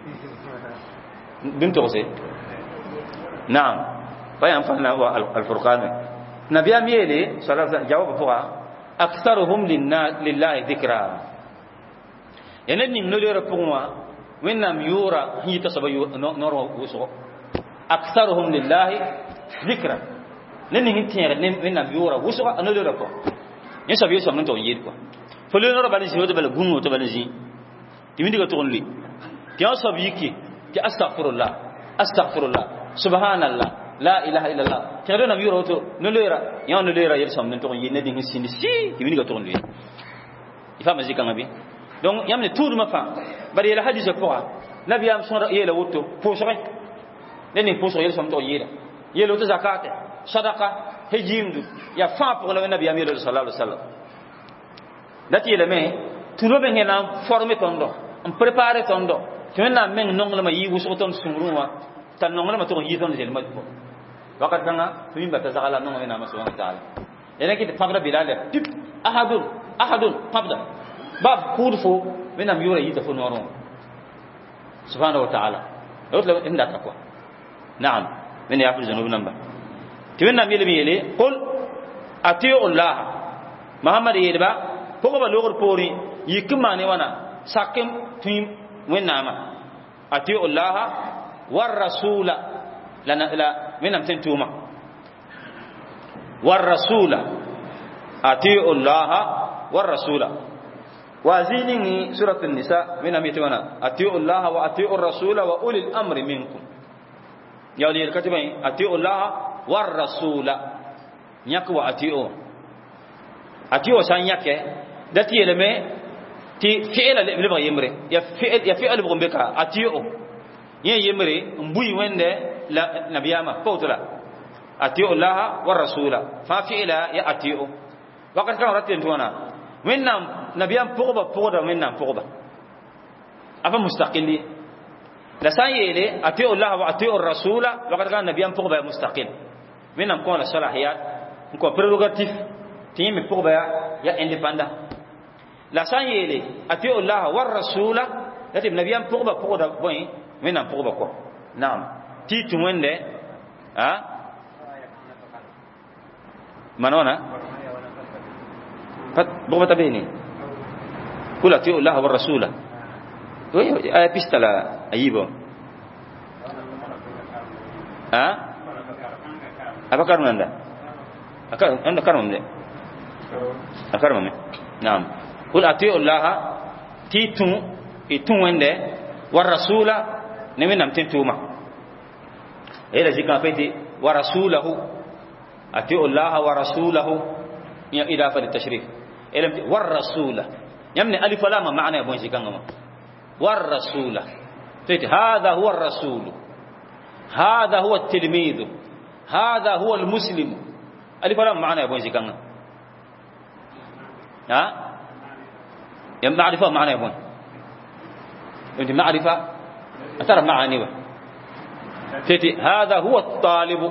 bim to se naam bayan pana wa al furqan nabi amiyele sallallahu alaihi wasallam jawab fuqa aktharuhum lillahi dhikra yenen nim no le rapuma wenam yura hi tasabayu noro wuso aktharuhum lillahi dhikra neni hintiere wenam yura wuso ano le rapo ni sabi so non to yid ko fo le noro bali jiwo to bala gungo to bala ji timi diga to onli ti on sabi ki astaghfirullah subhanallah la ilaha illallah kero na yura to no le ra ya no le ra yir som non to yid ne dingi sindi si timi diga to onli ifa mazika ngabi donc yamne tout ma fa bari la hadith ko nabi am sura yela wuto po so neni po so yel som to yida yelo to zakat sadaqa hijimdu ya fa pour le nabi am yelo sallallahu alaihi wasallam dati le me tout be ngena former tondo on préparer tondo tena men nongla ma yi wuso ton sumruwa tan nongla ma to yi ton jel ma ko wakat nga tumi ba ta zakala nongla na ma subhanahu wa ta'ala ene ki tabra bilal tip ahadun qabda bab kurfo menam yura yita fo noron subhanahu wa ta'ala yotla inda takwa na'am men yaqul zanub namba tiwenna yele qul atiu allah muhammad yelba ko ba logor pori yikma ne wana sakim tim wenama atiu allah war rasula la menam tentuma war rasula atiu allah war rasula وازيني سورة النساء من أميتنا أطيعوا الله وأطيعوا الرسول وأولي الأمر منكم يا ولي الكتبين أطيعوا الله والرسول يكوى أطيعوا سان يكى دتي لما تي فعل اللي بغى يمري يا فعل بغى بكا أطيعوا يمري مبوي وين لا نبياما فوتلا أطيعوا الله والرسول ففعل يا أطيعوا وقد كان رتين تونا وينام نبيان بوغبا وينام بوغبا أفا مستقل لا سايلي أطيعوا الله وأطيعوا الرسول وقد كان نبيان بوغبا مستقل وينام كون الصلاحيات نكون بريروغاتيف تيم بوغبا يا انديباندا لا سايلي أطيعوا الله والرسول لاتي نبيان بوغبا بوين وينام بوغبا كو نعم تيتو وينده manona fat bogota beni kula ti Allah wa rasula to ay pistala ayibo ha abakar nanda akar anda karam de akar mame naam kul ati Allah titun itun wende war rasula nemi nam tintuma ila jika peti wa rasulahu ati Allah wa rasulahu ya idafa litashrif ila war rasula yamni alif lam maana ya bonji kangama war rasula titi hadha huwa ar-rasul hadha huwa at-tilmidh hadha huwa al-muslim alif lam maana ya bonji kangama ha ya ma'rifa maana ya bonji انت معرفه ترى معاني تتي هذا هو الطالب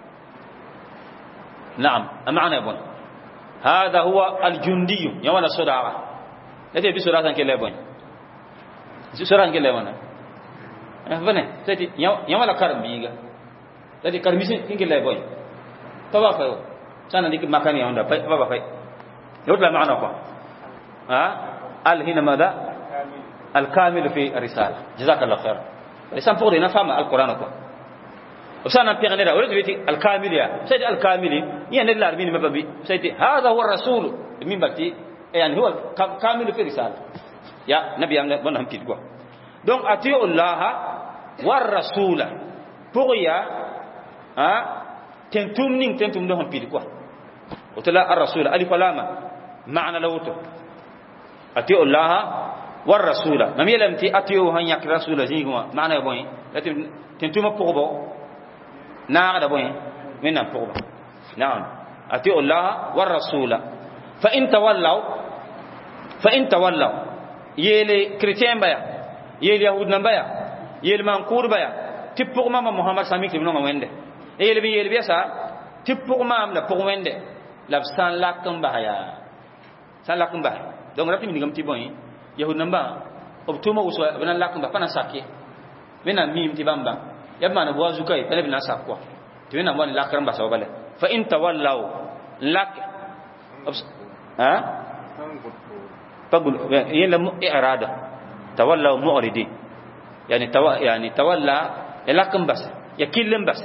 نعم معنى يا بون هذا هو الجندي يوم الصداقه تتي بسرعه كده يا بون بسرعه كده يا بون فنه تتي يوم لا كرم بيغا تتي كرميسي كده يا بون تبا فايو سنه ديك مكاني هوندا بابا فاي يوضع معنى كو ها ال هنا ماذا الكامل في الرسالة جزاك الله خير الإنسان فوق نفهم القرآن كو وسأنا بيغني لا أريد بيتي الكامل يا سيد الكامل يعني الله ربي مبابي سيد هذا هو الرسول من بتي يعني هو كامل في الرسالة يا نبي أمنا بنهم كيدوا donc أتيو الله والرسول بقيا تنتم لهم كيدوا وتلا الرسول ألف لام معنى لوتو أتيو الله والرسول نمي لم تي اتيو هن يك رسول جيغما معنى بوين لكن تنتوما بوغبو ناغدا بوين من بوغبو نعم اتيو الله والرسول فان تولوا يلي كريتيان بايا يلي يهود نبايا يلي مانكور بايا تيبو ماما محمد سامي كيمنو ما وينده يلي بيسا تيبو مام لا بوغ وينده لا سان لاكم بايا سان لاكم بايا donc rapide ngam ti boy yahud namba obtuma uso bana lakum ba pana sakke mena mim ti bamba yabma na boazu kai pele bina sakwa ti mena wani lakram ba sawbale fa in tawallaw lak ha taqul yela irada tawallaw mu'ridi yani tawalla lakum bas ya killim bas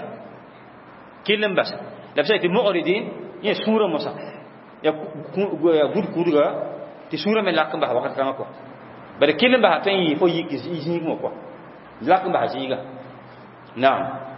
labsaiti mu'ridin ya sura musa ya gud kuduga ti sura men lakum ba wakat kama ko bare kilin ba tan yi fo yi yi mo ko lakum ba jiga na'am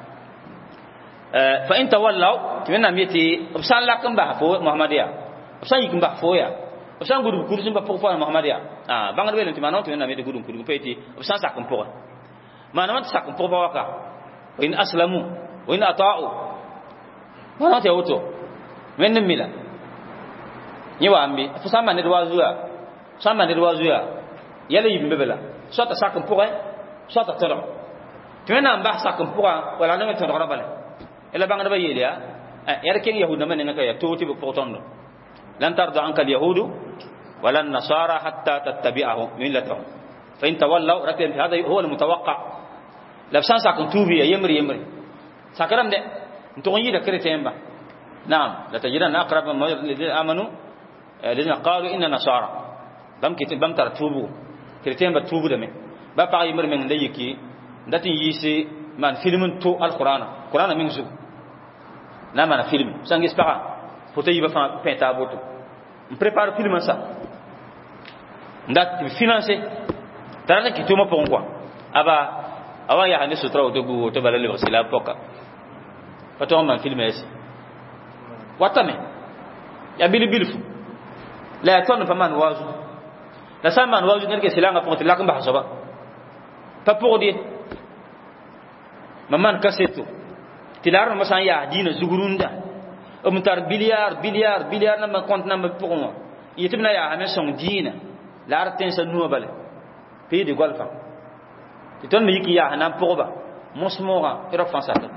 fa in tawallaw timenna miti obsan lakum ba fo muhammadiya obsan yikum ba fo ya obsan gudu kursin ba fo muhammadiya bangal welen timano timenna miti gudu kudu peti obsan sakum po manama sakum po ba waka wa in aslamu wa in ata'u mana ta auto men mila nyiwa ambi fo sama ne wazuya yalla yibin bebela soit sakum pourrait soit tolo tena amba sakum pourra wala na metto rabale ela banga ba yelia yar ken yahuda man ngaka ya toti bu potondo lan tarda anka al yahudu wala an nasara hatta tattabi'ahu millatahum fa in tawallaw rabbim hada huwa al mutawaqqa labsan sakum tubi yemri sakaram de ntonyi da kretemba naam la tajidan aqrab ma amanu alladhina qalu inna nasara bam kitab bam tartubu chrétien ba tubu de me ba pa yimr men ndeyiki ndati yisi man filmun to alquran min zu na mana film sangi spara foto yiba fa penta boto on prépare film ça ndat financer dara ki to mo pon quoi aba awa ya hande sutra o dogu to balale wasila poka pato man film esi watame ya bilibilfu la ton pa man wazu la saman wazu ngerke silanga pour tilaka mba hasaba pa pour di maman kasetu tilar ma san ya dina zugurunda o mutar biliard na ma compte na ma pour moi yitibna ya ha son dina la arten sa nuwa bale pays de golfa titon mi yiki ya na pour ba mosmora ira fansata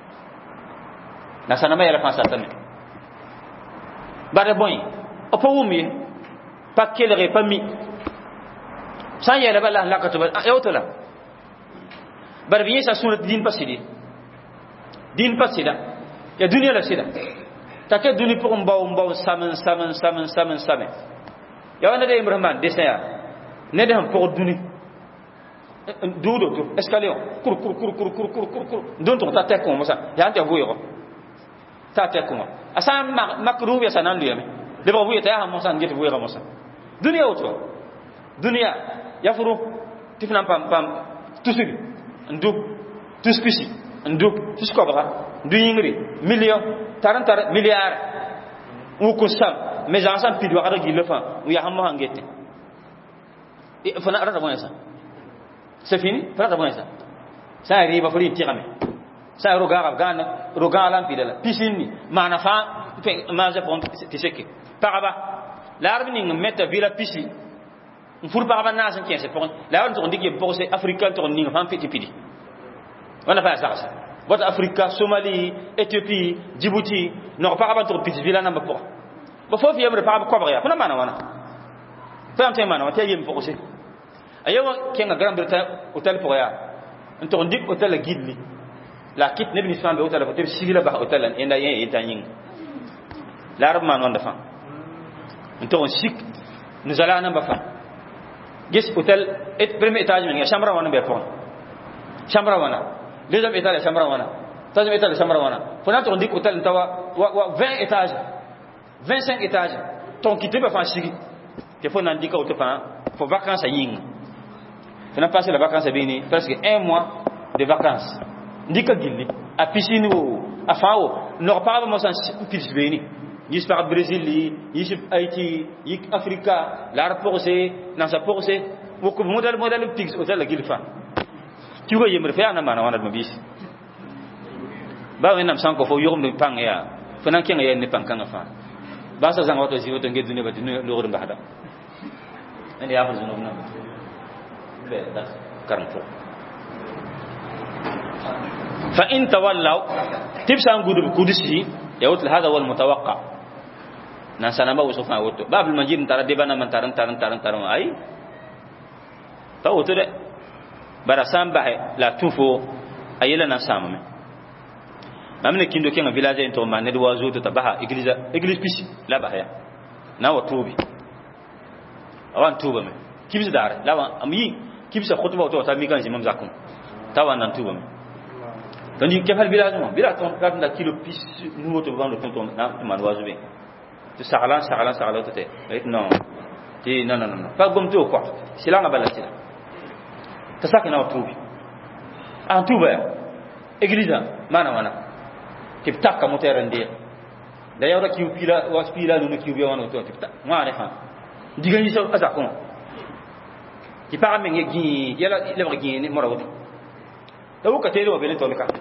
na sanama ya fansata me bare boy o pa wumi pa kelere pa mi san yela bala la ka to ba yotola bar biye sa sunat din pasida ya dunia la sida ta ke duni pour mbaw samen ya wana de Ibrahim dessin ya ne de pour duni dudo to escalion kur don to ta ko musa ya ante buyo ta ko asan makru ya sanan liyame de ba buyo ta ha musa ngeti buyo musa dunia auto dunia ya furu tifna pam tusubi nduk tuspisi nduk tuskobra nduyingri million tarantar milliard ou kusam mais ensemble pidwa kada gilefa ou ya hamma hangete fana arata bon ça c'est fini fana bon ça ça arrive furi tirame ça roga lam pidala pisini mana fa ma je pon tiseke paraba l'arbre ni meta vila pisi fur paraba na san kiense pon l'arbre to ndike pour c'est africain to ni fa pidi wana fa ça votre Afrique, Somalie, Éthiopie, Djibouti, non pas avant de pitch villa n'a pas. Bon faut fier de pas quoi briller. Kuna mana wana. Fait un tema na watia yem pour aussi. Ayo kenga Grande-Bretagne hôtel pour ya. On dit hôtel guide li. La kit ne bini fambe hôtel hôtel civil ba hôtel enda yen etanyin. L'arab man wanda fa. On chic nous allons na ba fa. Gis hôtel et premier étage men ya chambre wana be pour. Chambre wana. Deuxième étage chambre wana, troisième étage chambre wana. Faut on dit hôtel ntawa 20 étages, 25 étages. Ton quitter pas faire chic. Que faut n'en dire qu'au temps pour vacances à ying. On a passé la vacances à Béni, presque 1 mois de vacances. Dit que gilli, à piscine ou à fao, n'aura pas moi sans piscine Béni. Yis par Brésil, yis Haïti, yis Africa, l'art posé, dans sa posé, beaucoup modèle pix hôtel la gilfa. Tu vois, il me fait un amant à ma bis. Bah, on a sans fo yom de pang ya. Fana king ya ne pang kanga fa. Bah, ça s'en va to zivo to ngedu ne batu ne lo rimba hada. Ani ya fazu no na. Be das karam fo. Fa in tawallaw tibsan gudu kudisi ya wut hada wal mutawaqqa. Na sanama usufa wuto. Babul majid tara debana man taran ay. Taw to de bara samba la tufo ayela na samame mamne kindo kenga village en ma ne do wazo to tabaha église pisi la bahaya na watubi awan tuba me kibis dar lawa ami kibisa khutba to ta mi kan imam zakum tawan nan tuba me tandi kefal village mo village ton ka nda kilo pisi nuwo to vando ton na man wazo be to sagala to te non ti non pas gom to quoi sila nga balati tasaki na watubi antuba église mana wana tiptaka motera ndiye da yawra ki pila waspila no ki biya wana to tipta ngare ha digani so azakon ki para men yegi yala le gi ni morawdi da wuka telo be ne to leka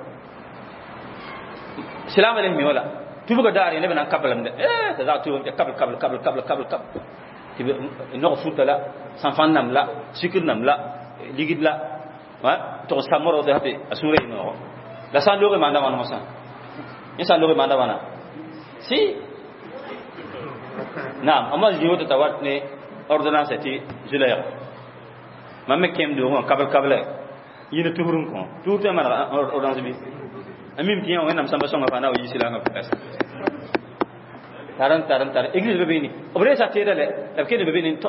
salam alayhi wala tubuga dari ne bana kabalam de ta za tu kabal tibe no futala san fannam la sikirnam la ligid la wa to samoro de hate asure no la san loge manda wana mosa insan loge manda wana si naam amma jiwo to tawat ne ordonnance ti julaya mamme kem do kabal yina tuhurun ko turte mana ordonnance bi amim tiyan wenam samba songa fana o yisila nga pes taran église bebe ni obre sa tedale abkene bebe ni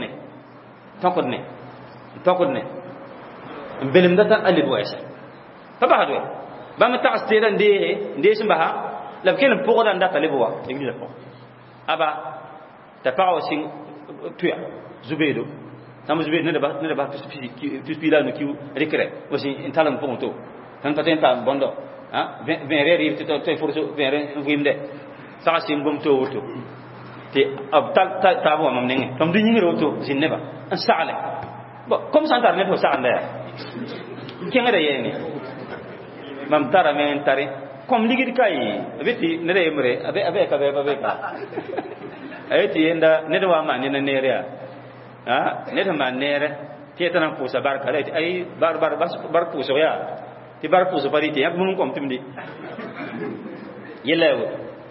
tokodne belim data alib waysa taba hadwe bam ta astera ndé simbaha labkene pogoda ndata lebwa église ko aba ta pawo sing tuya zubedo tam zubedo ne ba tu pila no ki recré aussi intalam ponto tan patenta bondo ha venre rive to forso venre vimde sa sim gom to woto te ab ta bo mam nenge tam di nyingiro to sineba an saale bo comme ça internet ko saale kenga da yene mam tara men tari comme ligid kai veti ne re mre abe ka ayeti enda ne do ma ne nere ya ha ne ma nere ti tan ko sa barka ay bar ko so ya ti bar ko so pari ti yak mun kom timdi yelewo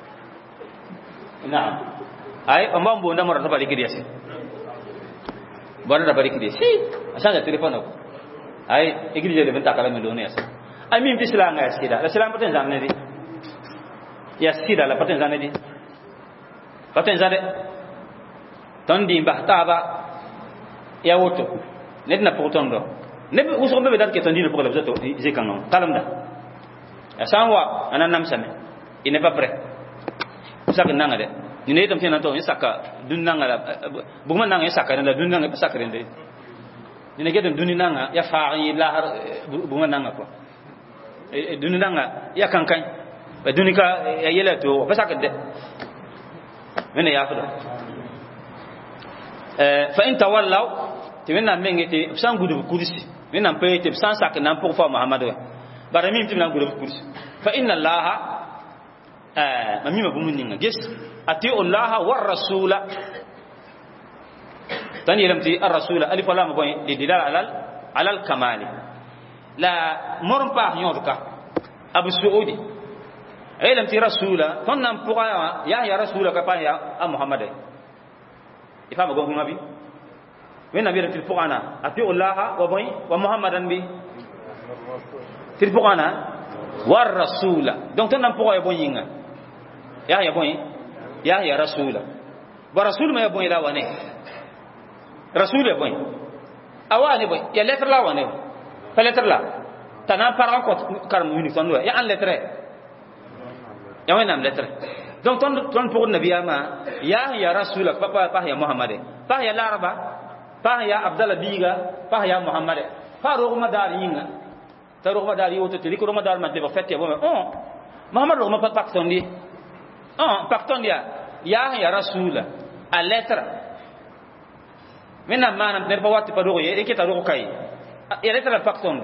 na ay ambambo nda mora to pari kidi asi bona da pari kidi si asanga telefono ay église le benta kala mi doni asi ay mi bisla nga asi da la salam paten zamne di ya sida la paten zanedi paten zade ton di ba taba ya woto net na potondo ne uso be dal ke ton di le pour la zato je kanon talamda asanwa anan nam same il n'est pas prêt sak nanga de ni ne tam tena to saka dun nanga la bugma nanga saka la dun nanga saka rende ni ne gedon dun nanga ya faari la bugma nanga ko dun nanga ya kankan dunika ya yela to ba saka de mena ya fada fa in tawallaw timenna mengeti san gudu kursi mena payete san saka nan pour fa muhammadu bara min timna gudu kursi fa inna allaha mamima bumuninga ges ati allaha war rasula tan yelamti ar rasula alif lam boy di dilal alal kamali la morpa nyoduka abu suudi yelamti rasula ton nan pouraya ya rasula ka pa ya muhammad ifama gongu ngabi wen nabi til pourana ati allaha wa boy wa muhammadan bi til pourana war rasula donc ton nan pouraya boy yinga ya boy ya rasula ba rasul ma boy la wane rasul ya boy awani boy ya lettre la wane fa lettre la tanan par encore karam unique ton ya en lettre ya wen am lettre donc ton pour nabi ama ya rasula pa ya muhammad pa ya laraba pa ya abdallah biga pa ya muhammad pa rogma dar yinga ta rogma dar yoto te liko rogma dar ma te ba fete bo muhammad rogma pa pakton di pakton dia ya rasula a lettre mena manam ne ba watti pa rogo ye ke ta rogo kai ya lettre pakton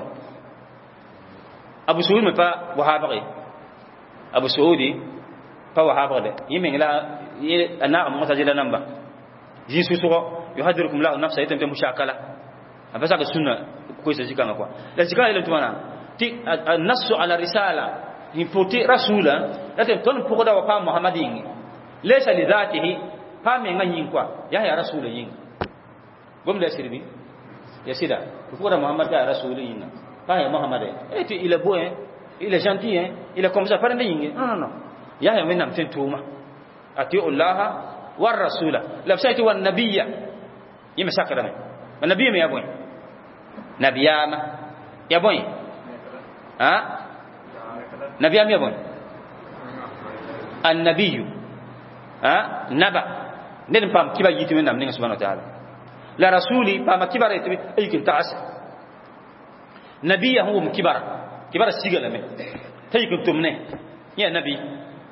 abu suud me pa wahabari abu suudi pa wahabari yimeng la ana mutajila namba jisu so yuhadirukum la nafsa itam mushakala abasa ka sunna ko isa jikanga kwa la jikala ile tuana ti an-nass ala risala hipoti rasula lati ton pokoda wa pa muhammadin laysa li dhatihi pa me nganyin kwa ya rasul yin gom la sirbi ya sida pokoda muhammad ya rasul yin pa ya muhammad eti il est beau il est gentil il est comme ça parende yin non ya menam tentuma ati allah war rasula labsaitu wan nabiyya yima sakara me nabiyya me ya boy nabiyama ya boy nabiyama ya boy an-nabiyyu naba nen pam kiba yitu men namne subhanahu wa ta'ala la rasuli pam kibara yitu aykin ta'as nabiyya huwa kibara sigala me taykin tumne ya nabi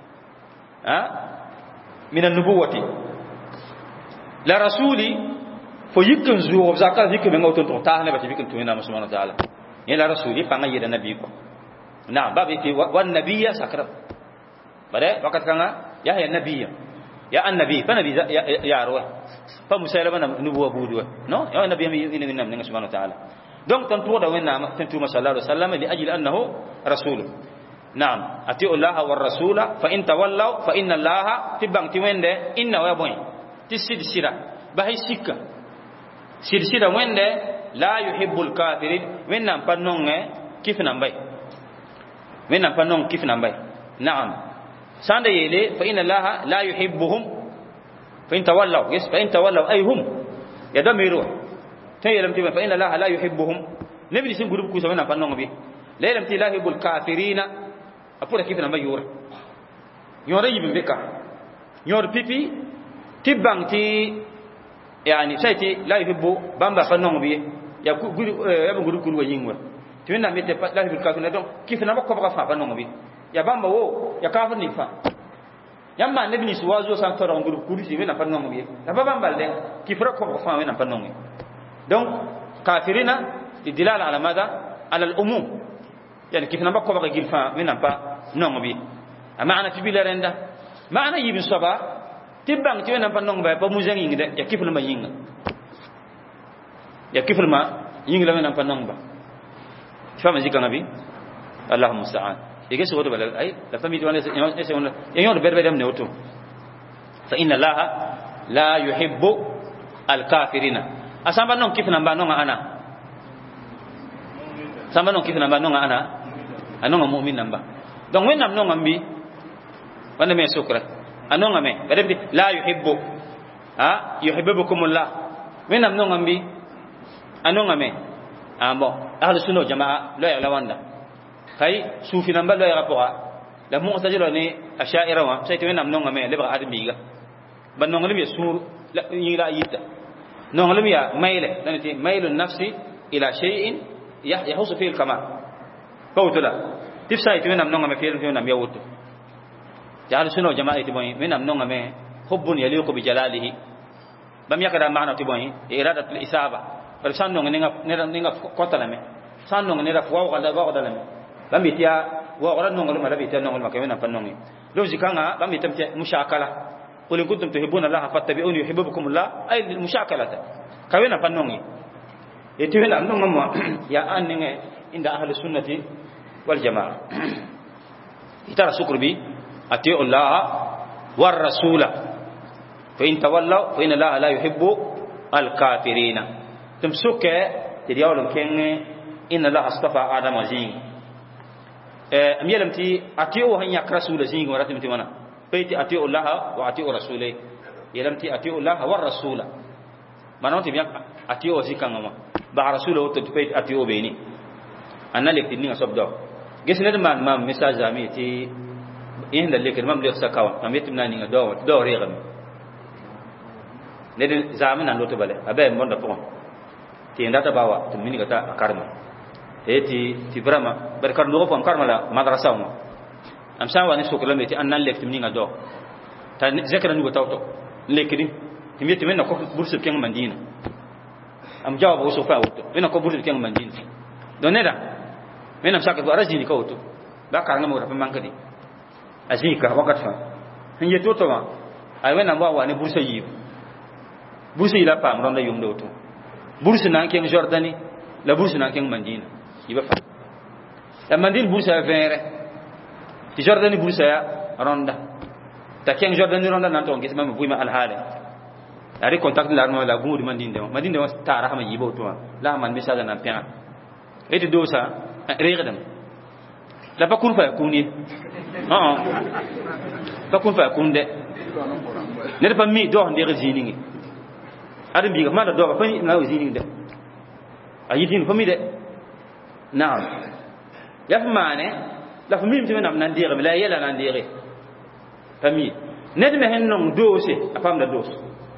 من النبوة لا رسولي فيكن زو وزاكا ذيك من غوتن تاهنا بتفيكن توينا سبحانه وتعالى يا لا رسولي فانا يدا نبي نعم بابتي والنبي سكر بدا وقت كان يا النبي يا النبي فنبي يا روح فمسلمه نبوه بودو نو يا النبي من من سبحانه وتعالى دونك تنتو دا وين تنتو صلى الله عليه وسلم لاجل انه رسول نعم أتي الله والرسول فإن تولوا فإن الله تبان تيوينده إن ويبوين تسيد سيرا بهي سيكا سيد سيرا وينده لا يحب الكافرين وين نمبنون كيف نمبي وين نمبنون كيف نمبي نعم ساند يلي فإن الله لا يحبهم فإن تولوا يس فإن تولوا أي هم يدمروا تيلم تبان فإن الله لا يحبهم نبي نسيم غروب كوسا وين نمبنون بي لا يلم لا يحب الكافرين apura kifna ma yura yura yibin beka yor pipi tibang ti yani sayti la yuhibbu bamba fanon bi ya guru ya guru kuru yingwa tinna mete la yuhibbu kafina donc kifna ma ko ba fa fanon bi ya bamba wo ya kafin ni fa yamba nabi ni suwazo san toro guru kuru si mena fanon bi ya bamba le kifra ko ba fa mena fanon bi donc kafirina dilala ala madha ala al-umum يعني كيف نبقى بقى جلفا من أبا نوم بي أما أنا تبي لرندا ما أنا يبي صبا تبان تبي نبقى نوم بي بموزعين كده يا كيف لما ينغ يا كيف لما ينغ لما نبقى نوم با فما زيك النبي اللهم استعان يجي سوى ده أي لا فمي توانا يسون بربر من أوتو فإن الله لا يحب الكافرين أسامة نوم كيف نبقى نوم أنا sama non kifna ba non ana anong mu'min namba donc wen nam non ambi wanda me sukra anonga me badabdi la yuhibbu yuhibbukumullah wenam nonga mbi anonga me amo ahlus sunna jamaa lo ya lawanda kay sufi namba lo ya rapora la mu'tazila ni asha'ira wa sai to wenam nonga me le ba admiga ban nonga me sur la yila yita nonga me ya mayle danati mailun nafsi ila shay'in yahusu fi al-kamal fawtula tifsai to wenam nonga me fi wenam yawutu ya ahlus sunna jamaa tiboy wenam nonga me hubbun yaliqu bi jalalihi bam yakada maana tiboy iradatul isaba bal sanno ninga kotala me sanno ngira fwa wala ba wala me bam bitia wa wala no ngalo malabi tan ngol makawena pannongi do zikanga bam bitam mushakala qul in kuntum tuhibbuna allaha fattabi'uni yuhibbukum allah ay lil mushakalata kawena pannongi etiwena no ngam ya annenge inda ahlus sunnati wal jamaa itara sukrubi ati'u allah war rasula fa in tawallaw fa inna allaha la yuhibbu al kafirina tumsuke tidiyawlum kenge inna allaha astafa adama zin am yelamti ati'u hanya rasula zin wa ratimti wana bayti ati'u allaha wa ati'u rasulay yelamti ati'u allaha war rasula manoti biya ati'u zikanga ba rasula wa bayti ati'u beni anna lektinni asobdo gesne man message ami ti inda lekir mam lek sakaw ametim nani nga do regam ne de zaman an loto bale abe monda pon ti ndata bawa to mini gata karma ti brama barkar ndo pon karma la madrasa mo am sa wani sokolo meti annan lek timni nga do ta zekra ndu tawto lekidi timeti men ko bursu ken mandina am jawab so fa wuto men ko bursu ken mandina do neda men am saka arajini ko wuto ba karanga mo rafa mankadi azika wakat fa hinje toto ma ay wena ba wani bursa yib bursa ila pam ronda yum do to bursa nan ken jordani la bursa nan ken mandina yiba fa la mandine bursa vere ti jordani bursa ya ronda ta ken jordani ronda nan to ngis mam buima al hala ari contact la no la guudi mandine de was ta rahama yibo to la man message nan pian eti dosa regadam la pa kun fa kuni pa kun fa kunde ne pa mi do ndere ziningi adam bi ma do pa ni na ziningi de ayitin fa mi de naam ya fa mane la fa mi mi nam nan dire la yela nan dire pa mi ne de me hen non dosi apam da dos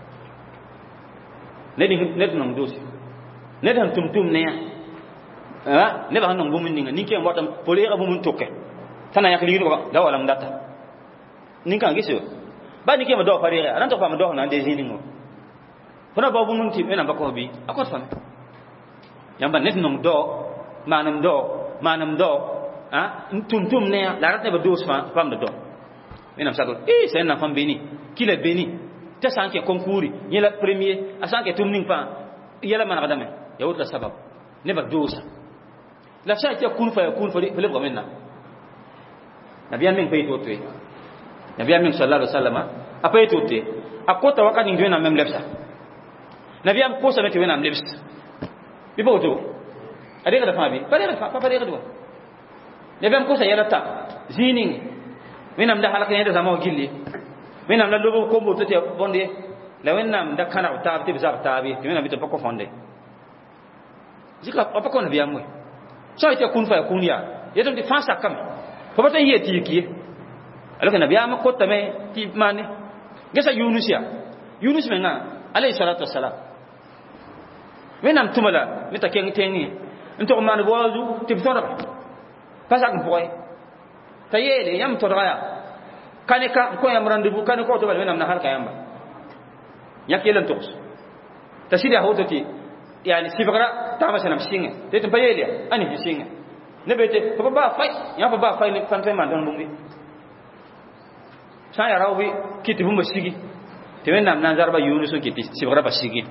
ne non dosi ne de tum ne ne ba non bumun ninga ninke mbotam polera bumun tokke tana yak liru da wala ndata ninka ngiso ba nike ma do parere anan to fa ma do na de ziningo fona ba bumun ti ena ba ko bi akot fa yamba net non do manam do tum ne la rat ne ba do fa fam do ena sa ko sen na fam beni kila beni ta sanke konkuri yela premier asanke tum ning fa yela man gadame yawut la sabab ne ba dosa la sha ta kun fa yakun fa le ko menna nabiyan min pay tote nabiyan min sallallahu alaihi wasallam apay tote akota wakati ndio na mem lepsa nabiyan ko sa meti wena am lepsa bibo to adega da fabi pare do nabiyan ko sa yala ta zining wenam da halaka ne da zama gilli wenam la lobo ko mo tote bonde la wenam da kana ta bi bizar ta bi wenam bi to ko fonde jika apa ko nabiyan mo so ite kun fa kun ya yetum di fasa kam ko bata yeti ki alaka nabiya ma ko tame ti mane gesa yunus menga alayhi salatu wassalam wenam tumala meta ken tengi nto man bozu ti btora fasa ko boy tayele yam toraya kaneka ko yam randibu kaneko to wenam na halka yamba yakelan tos tasidi hawtati yani sibara tama sanam singa te to bayele ani singa ne bete ko ba fay ya ba fay ni fan man don bumbi sa ya rawi kiti bumba sigi te men nam zarba yunus kiti sibara ba sigi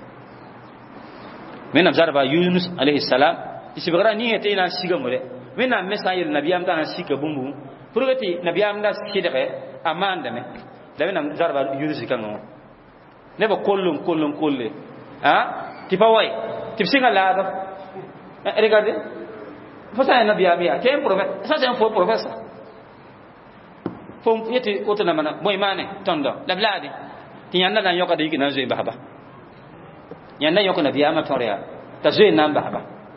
men nam zarba yunus alayhi salam sibara ni ete na siga mole men nam mesayil nabiyam tan siga bumbu purgati nabiyam da sikide amanda me da men nam zarba yunus kan ne ba kollum kolle tipa way tip singa la do regardez faut ça un nabi amia qui est un prophète ça c'est un faux prophète fo yete oto na mana boy mane tondo la blade ti yanda na yoka de yiki na zoe bahaba yanda yoka na biyama toria ta zoe na bahaba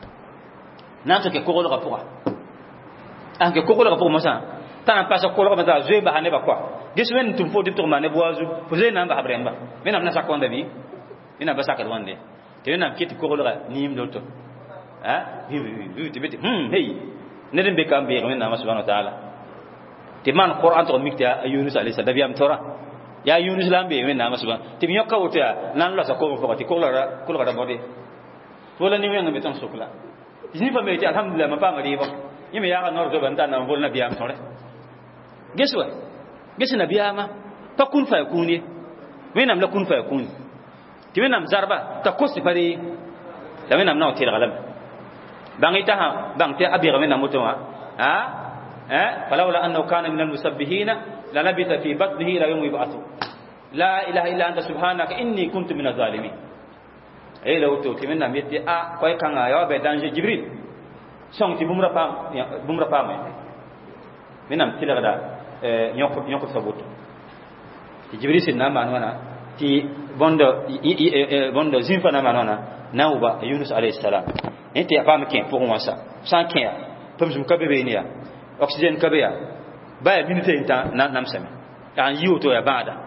nan to ke kokolo ka poa an ke kokolo ka poa mosa tan pasa kokolo ka ta zoe bahane ba kwa giswen tum fo dipto mane boazu fo zoe na bahaba remba mena na sakonda bi mena ba sakal wande te na kiti kokolo ka nim doto ha vi tibeti hey nedem be kam be mena ma subhanahu wa ta'ala ti man qur'an to mikta yunus alayhi salam biyam tora ya yunus lambe mena ma subhanahu ti nyoka wotia nan la sa ko fo ti kokolo ra bode wala ni wenga beton sukla ni fa me ti alhamdulillah ma pa ngari ba yime ya ga nor do banta na vol na biyam tore geswa gesna biyama ta kun fa yakuni menam la kun fa yakuni ti menam zarba ta kosti fari da menam na otira galam bangita ha bangte abira menam mutwa ha falawla annahu kana min almusabbihina la labita fi batnihi la yawm yub'athu la ilaha illa anta subhanaka inni kuntu min adh-dhalimin ay law to ti menam yetti a koy kanga yo be danger jibril song ti bumra pam menam tilagada nyoko sabut ti jibril sin na manwana ti bondo zinfa na manwana nauba yunus alayhi salam ente apam ken pour moi ça sans ken pam zum kabebe niya oxygène kabeya ba minute inta nam sami kan yiwoto ya bada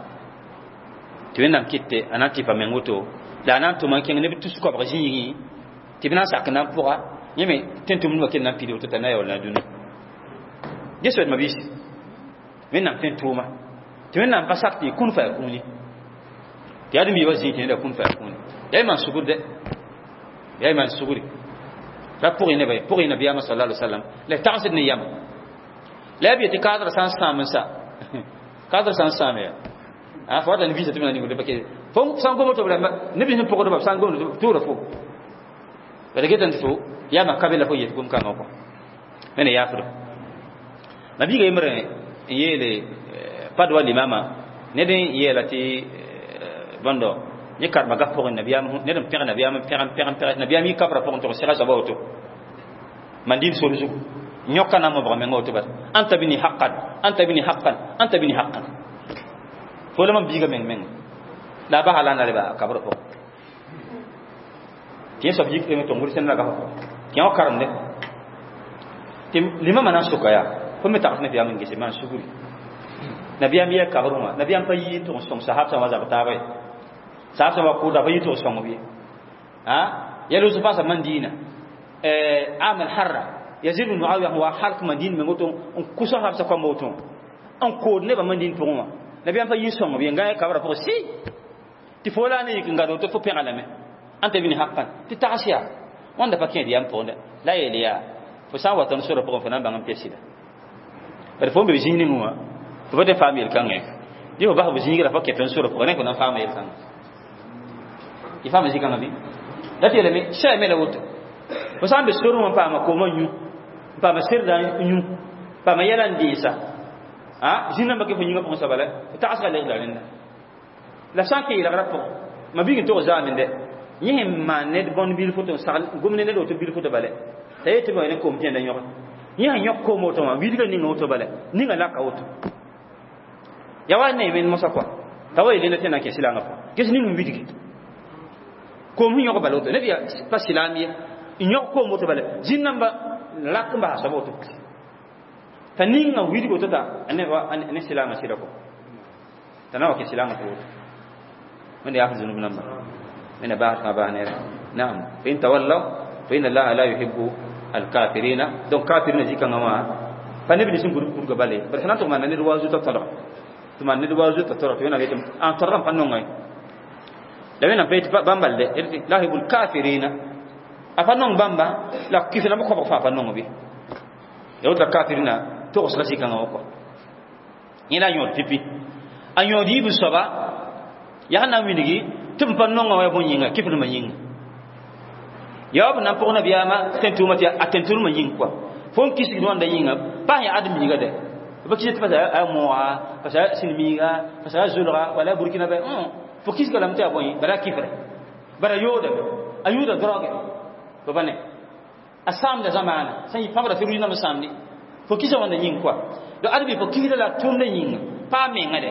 ti wenam kitte anati pa mengoto la nan to man ken ne bitu ko ba jinyi ti bina sakna pour yeme tentum no ken na pido to tanayo na dunu jeso ma bisi menam tentuma ti menam pasakti kun fa yakuni ti adam bi wazi ken da kun fa yakuni yai man sugurde yai man suguri la pour ina bay pour ina biya sallallahu alaihi wasallam la ta'sid ni yam la bi ti kadra san samsa kadra san samya a fa da ni visa timina ni ngode bake fo san go moto bla ne bi ni pour do ba san go to ro fo ba de getan fo ya ma kabila fo yet kum kan ko ene ya furo nabi ga imre yele padwa limama ne den yela ti bondo ni karma ga pour nabiyam ne dem pere nabiyam pere nabiyam yi kabra pour to sira sabato mandin solusu nyoka na mo ba men ngoto ba anta bini haqqan anta bini haqqan anta bini haqqan fo le man biga men la ba halana le ba kabra pour ti so bi ke to ngul sen la ga ki o karam de tim limama na sukaya fo me tax nabiyam ngi se man suguri nabiyam ya kabruma nabiyam pa yi to som sahaba sama za ta bai sasa wa kuda ba yito songo bi ha yalu su pasa mandina amal harra yazid bin muawiya huwa halq madina me ngoto on kusa habsa ko moto on ko ne ba mandin pongwa nabi am fa yi songo bi ngai kabara ko si ti fola ne ki ngado to fo pengala me ante bin haqqan ti ta'siya wanda pa ken diam ponda la yeliya fo sa wa ton sura ko fa nan bangam pesida ber fo be jini muwa to ba de famille kan ngai dio ba bu jini ra fa ke ton sura ko ne ko na famille kan ifama zika ngabi dati eleme sha mele woto bosambe suru mo pa ma ko manyu pa ma sirda nyu pa ma yalan disa ha jinna mbake fo nyinga ko sabala ta asga le dalenda la sanki la rapo ma bigi to zamin de yihim ma ne bon bil foto sal gumne ne do to bil foto bale tayete bo ne ko mtien da nyoko yiha nyok ko moto ma bidiga ni ngoto bale ni ngala ka woto yawa ne men mosakwa tawai le tena ke silanga fa kesi ni mbidigi ko mu nyoko baloto ne biya pasilamiye nyoko ko moto bale jinnamba lakamba saboto taninga widi ko tota ane silama sirako tanawa ke silama ko من يأخذ ذنوب نمبر من بعد ما بانير نعم فإن تولوا فإن الله لا يحب الكافرين دون كافرين زي كانوا فنبي نسمع كل قبلة بس نحن توما ندوازو تطلع توما ندوازو تطلع فينا بيتم ترى فنوعي لما بيت بامبل لا يحب الكافرين أفنون بامبا لا كيف لما كفر فنون بيه يقول الكافرين توصل زي كانوا وقا يلا يود تبي أيود يبي سبا yana winigi timpanno ngawa bonyinga kifir manyinga yab na pona biyama tentuma ti atentur manying kwa fon kisi no anda yinga pa ya adam yinga de ba kisi ta ay moa pa sa sinmiga pa sa zulra wala burkina ba fo kisi kalam ta boyi bara kifir bara yoda ayuda droge to bane asam da zamana sai fa da firuna masamni fo kisa wanda yin kwa do arbi fo kida la tumna yin pa me ngade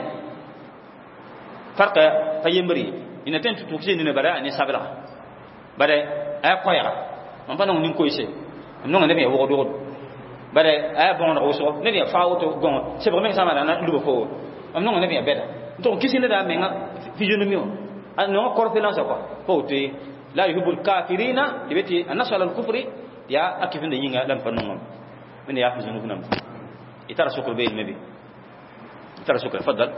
farqa fayemri ina tentu tukse ni bara ni sabra bare ay koya man bana nin koyse non ngade me wo do bare ay bon ro so ne dia faawoto gon se bo men sama na lugo fo am non ngade me beda to kisi ne da me nga physionomie an no corpulence quoi fo te la yuhibbul kafirina libeti anasal al kufri ya akifinde yinga lam fanon من يعرف ذنوبنا يترى شكر بين النبي يترى شكر تفضل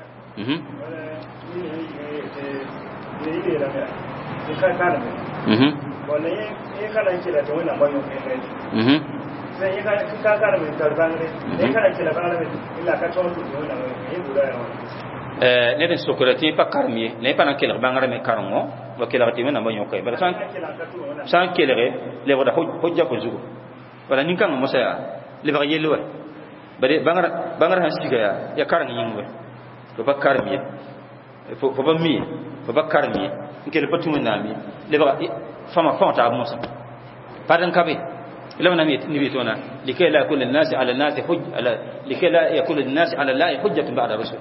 neden sokorati pa karmiye ne pa nan keler bangare me karongo wa kelerati men ambanyo koy bala san kelere le wada hojja ko zugo wala nin kan mo saya le ba yelo wa bare bangar han siga ya karang yingwe to ba karmiye fo ba mi fo ba karmiye ngel patu na mi le ba fama fonta mo sa padan kabe لو نميت نبيتنا لكي لا يكون الناس على الناس لكي لا يكون الناس على الله حجة بعد الرسل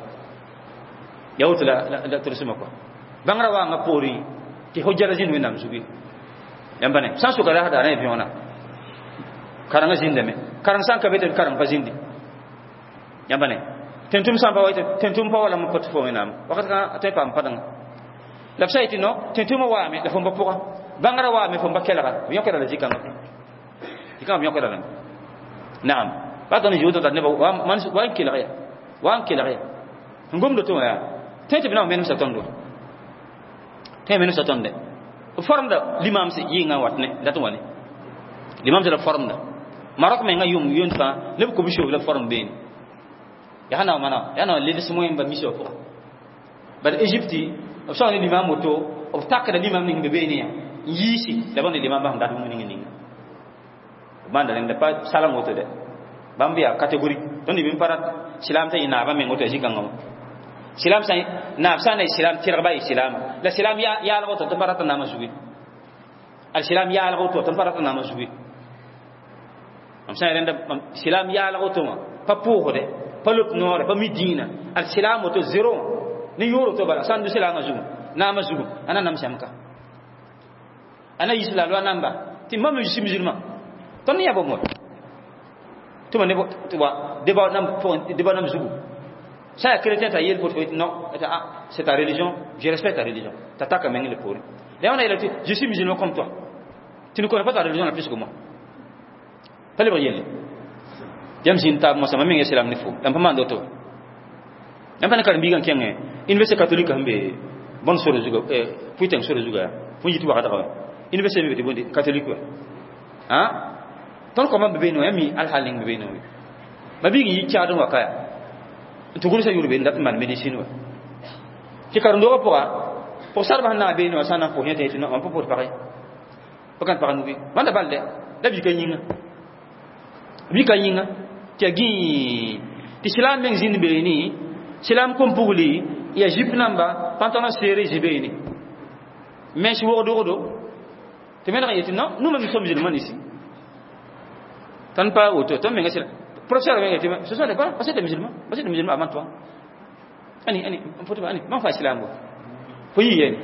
يوت لا ترسمك بانغرا وانغا بوري كي حجة رجين وينام سوبي يامباني سانسو كلا هذا أنا بيونا كارنغ زيندمي كارنغ سانكا بيت كارنغ بزيندي يامباني تنتم سامبا وايت تنتم باولا مكتفو وينام وقت كان أتيبام بدن لبسايتي نو تنتم وامي لفهم بپوكا بانغرا وامي فهم بكلا يوكلا لجيكا كم يوم كذا نعم بعد أن يجود النبى وان كلا غيا نقوم دتوه يا تنتبه منهم ستوندو منهم ستوندة فرم ده لمام سيجينا واتنه ده تواني لمام ده فرم ده مرق منها يوم ينفع لبكو بيشوف له فرم بين يا هنا ومنا يا هنا اللي اسمه بمشي فوق بعد إيجيبتي أفساني لمام وتو أفتكر لمام نين ببينيه يسي لبنا لمام بهم ده مو نين banda len pa salam woto de bambia catégorie don di bimparat silam tay na ba men woto jikangam silam say na sana silam tirba silam la silam ya la woto tabarat na masubi al silam ya la woto tabarat na masubi am say len silam ya la woto pa pour de pa lup nord pa midina al silam woto zero ni yoro to bala sandu silam azu na masubi ana nam samka ana islam lo namba timam musulman ton ya bo mo to mané bo to wa débat nam zugu ça chrétien ta yel pour non c'est ta religion je respecte ta religion t'attaques même le pour et on a dit je suis musulman comme toi tu ne connais pas ta religion la plus que moi pas le yel jam sin ta mo sama mingi islam ni fo am pama do to am pana kar mbigan kenge université catholique hambe bon soro zugo puiten soro zuga fu yitu wa kada université bi bondi catholique hein ton ko man bebe no yami al haling bebe no mabi yi chaadu wakaya to gulu sa yurbe ndat man medicine wa ci karundo pour sarba na be no sana ko hete no on peut pour pareil pakan pakan bi man da balde da bi kanyinga ci gi ti islam men zin be ni islam kom pugli ya jip namba pantana série jibe ni mais ci wodo te men yeti non nous même sommes musulmans ici tan pa auto to menga sila professeur menga ti ce sont des pas c'est des musulmans avant toi ani faut ani man fa islam bo fo yi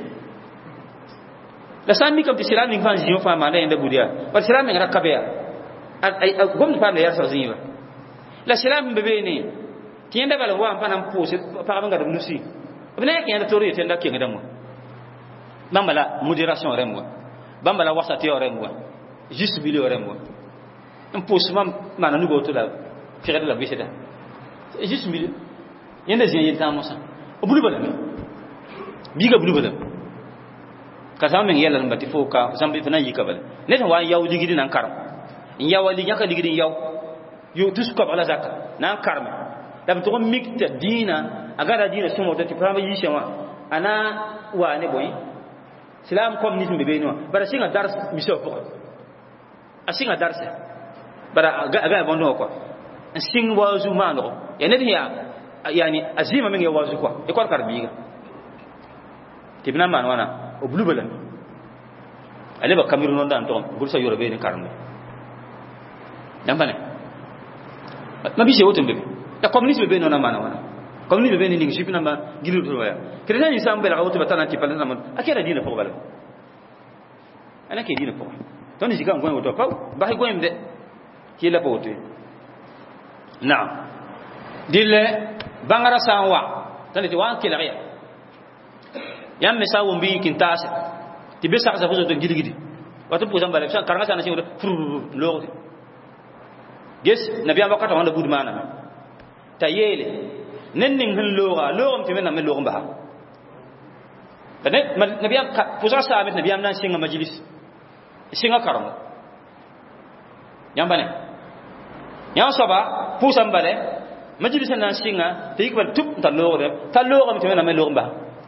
la sami comme islam ni fa jiyo fa ma da inda budia par islam menga rakabeya ay gom fa le yarsa zinga la islam bebe ni ti inda bala wa fa nan pose pa banga da nusi bena ki inda tori ti inda ki ngada mo bambala modération remwa bambala wasati remwa juste bilion remwa un poussement mana nugo to la fere la biseta juste milieu yenda zin yenta mo sa obulu bala biga bulu bala ka samen yalla ngati foka zambi fana yika bala net wa yaw digidi nan karam yaw li nyaka digidi yaw yo tus ko bala zakka nan karma dam to mikta dina agara dina sumo to fama yi shema ana wa ne boy islam communisme be no bara singa dars miso foka asinga darsa bara aga bondo ko sing wazu mano ya ne ya yani azima men ya wazu ko e ko karbiga tibna man wana o blubala ale ba cameroun non dan to bursa yorobe ni karne dambane ma bi se wotum be ya communiste be no na mana wana communiste be ni ngi na ma gilu to ya kredan ni sam be la wotu batana ti pala na ma akira dina fo bala ana ke dina fo to ni jiga ngoi woto pa ba hi goyim de ki la pote na dille bangara sanwa tan ti wan kila ya yam me sa wumbi kin tase ti be sa fuzo to gidi wato po zamba le sa karanga sana ci lo ges nabi abakata wanda budmana tayele nenning hin loga logam ti menna me logam ba tane nabi am fuza sa amit nabi am nan singa majlis singa karam yambane yang soba pusam bale majlis nan singa te ikbal tup ta logam ti menna me logam ba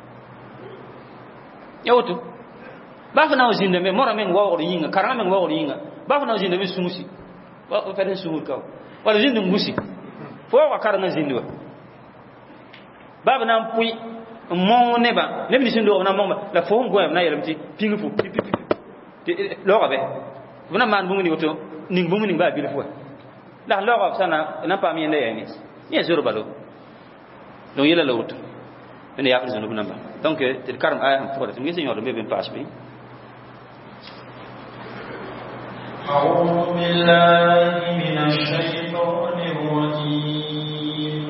yawtu ba fa naw zinda me mora men wawri yinga karama men wawri yinga ba fa naw zinda me sumusi wa fa suhul kaw wala zinda ngusi fo wa karanga zindu baba nan pui mon neba ne bi sindo na mon la fo ngo na yelamti pingu fu lo ga be buna man bu ngi woto ning bu ngi ba bi fu la lo ga sana na pa mi ne yani ye zoro balo donc yela la woto ene ya ko bu namba donc te karam ay am fo ngi senyor be ben passe bi أعوذ بالله من الشيطان الرجيم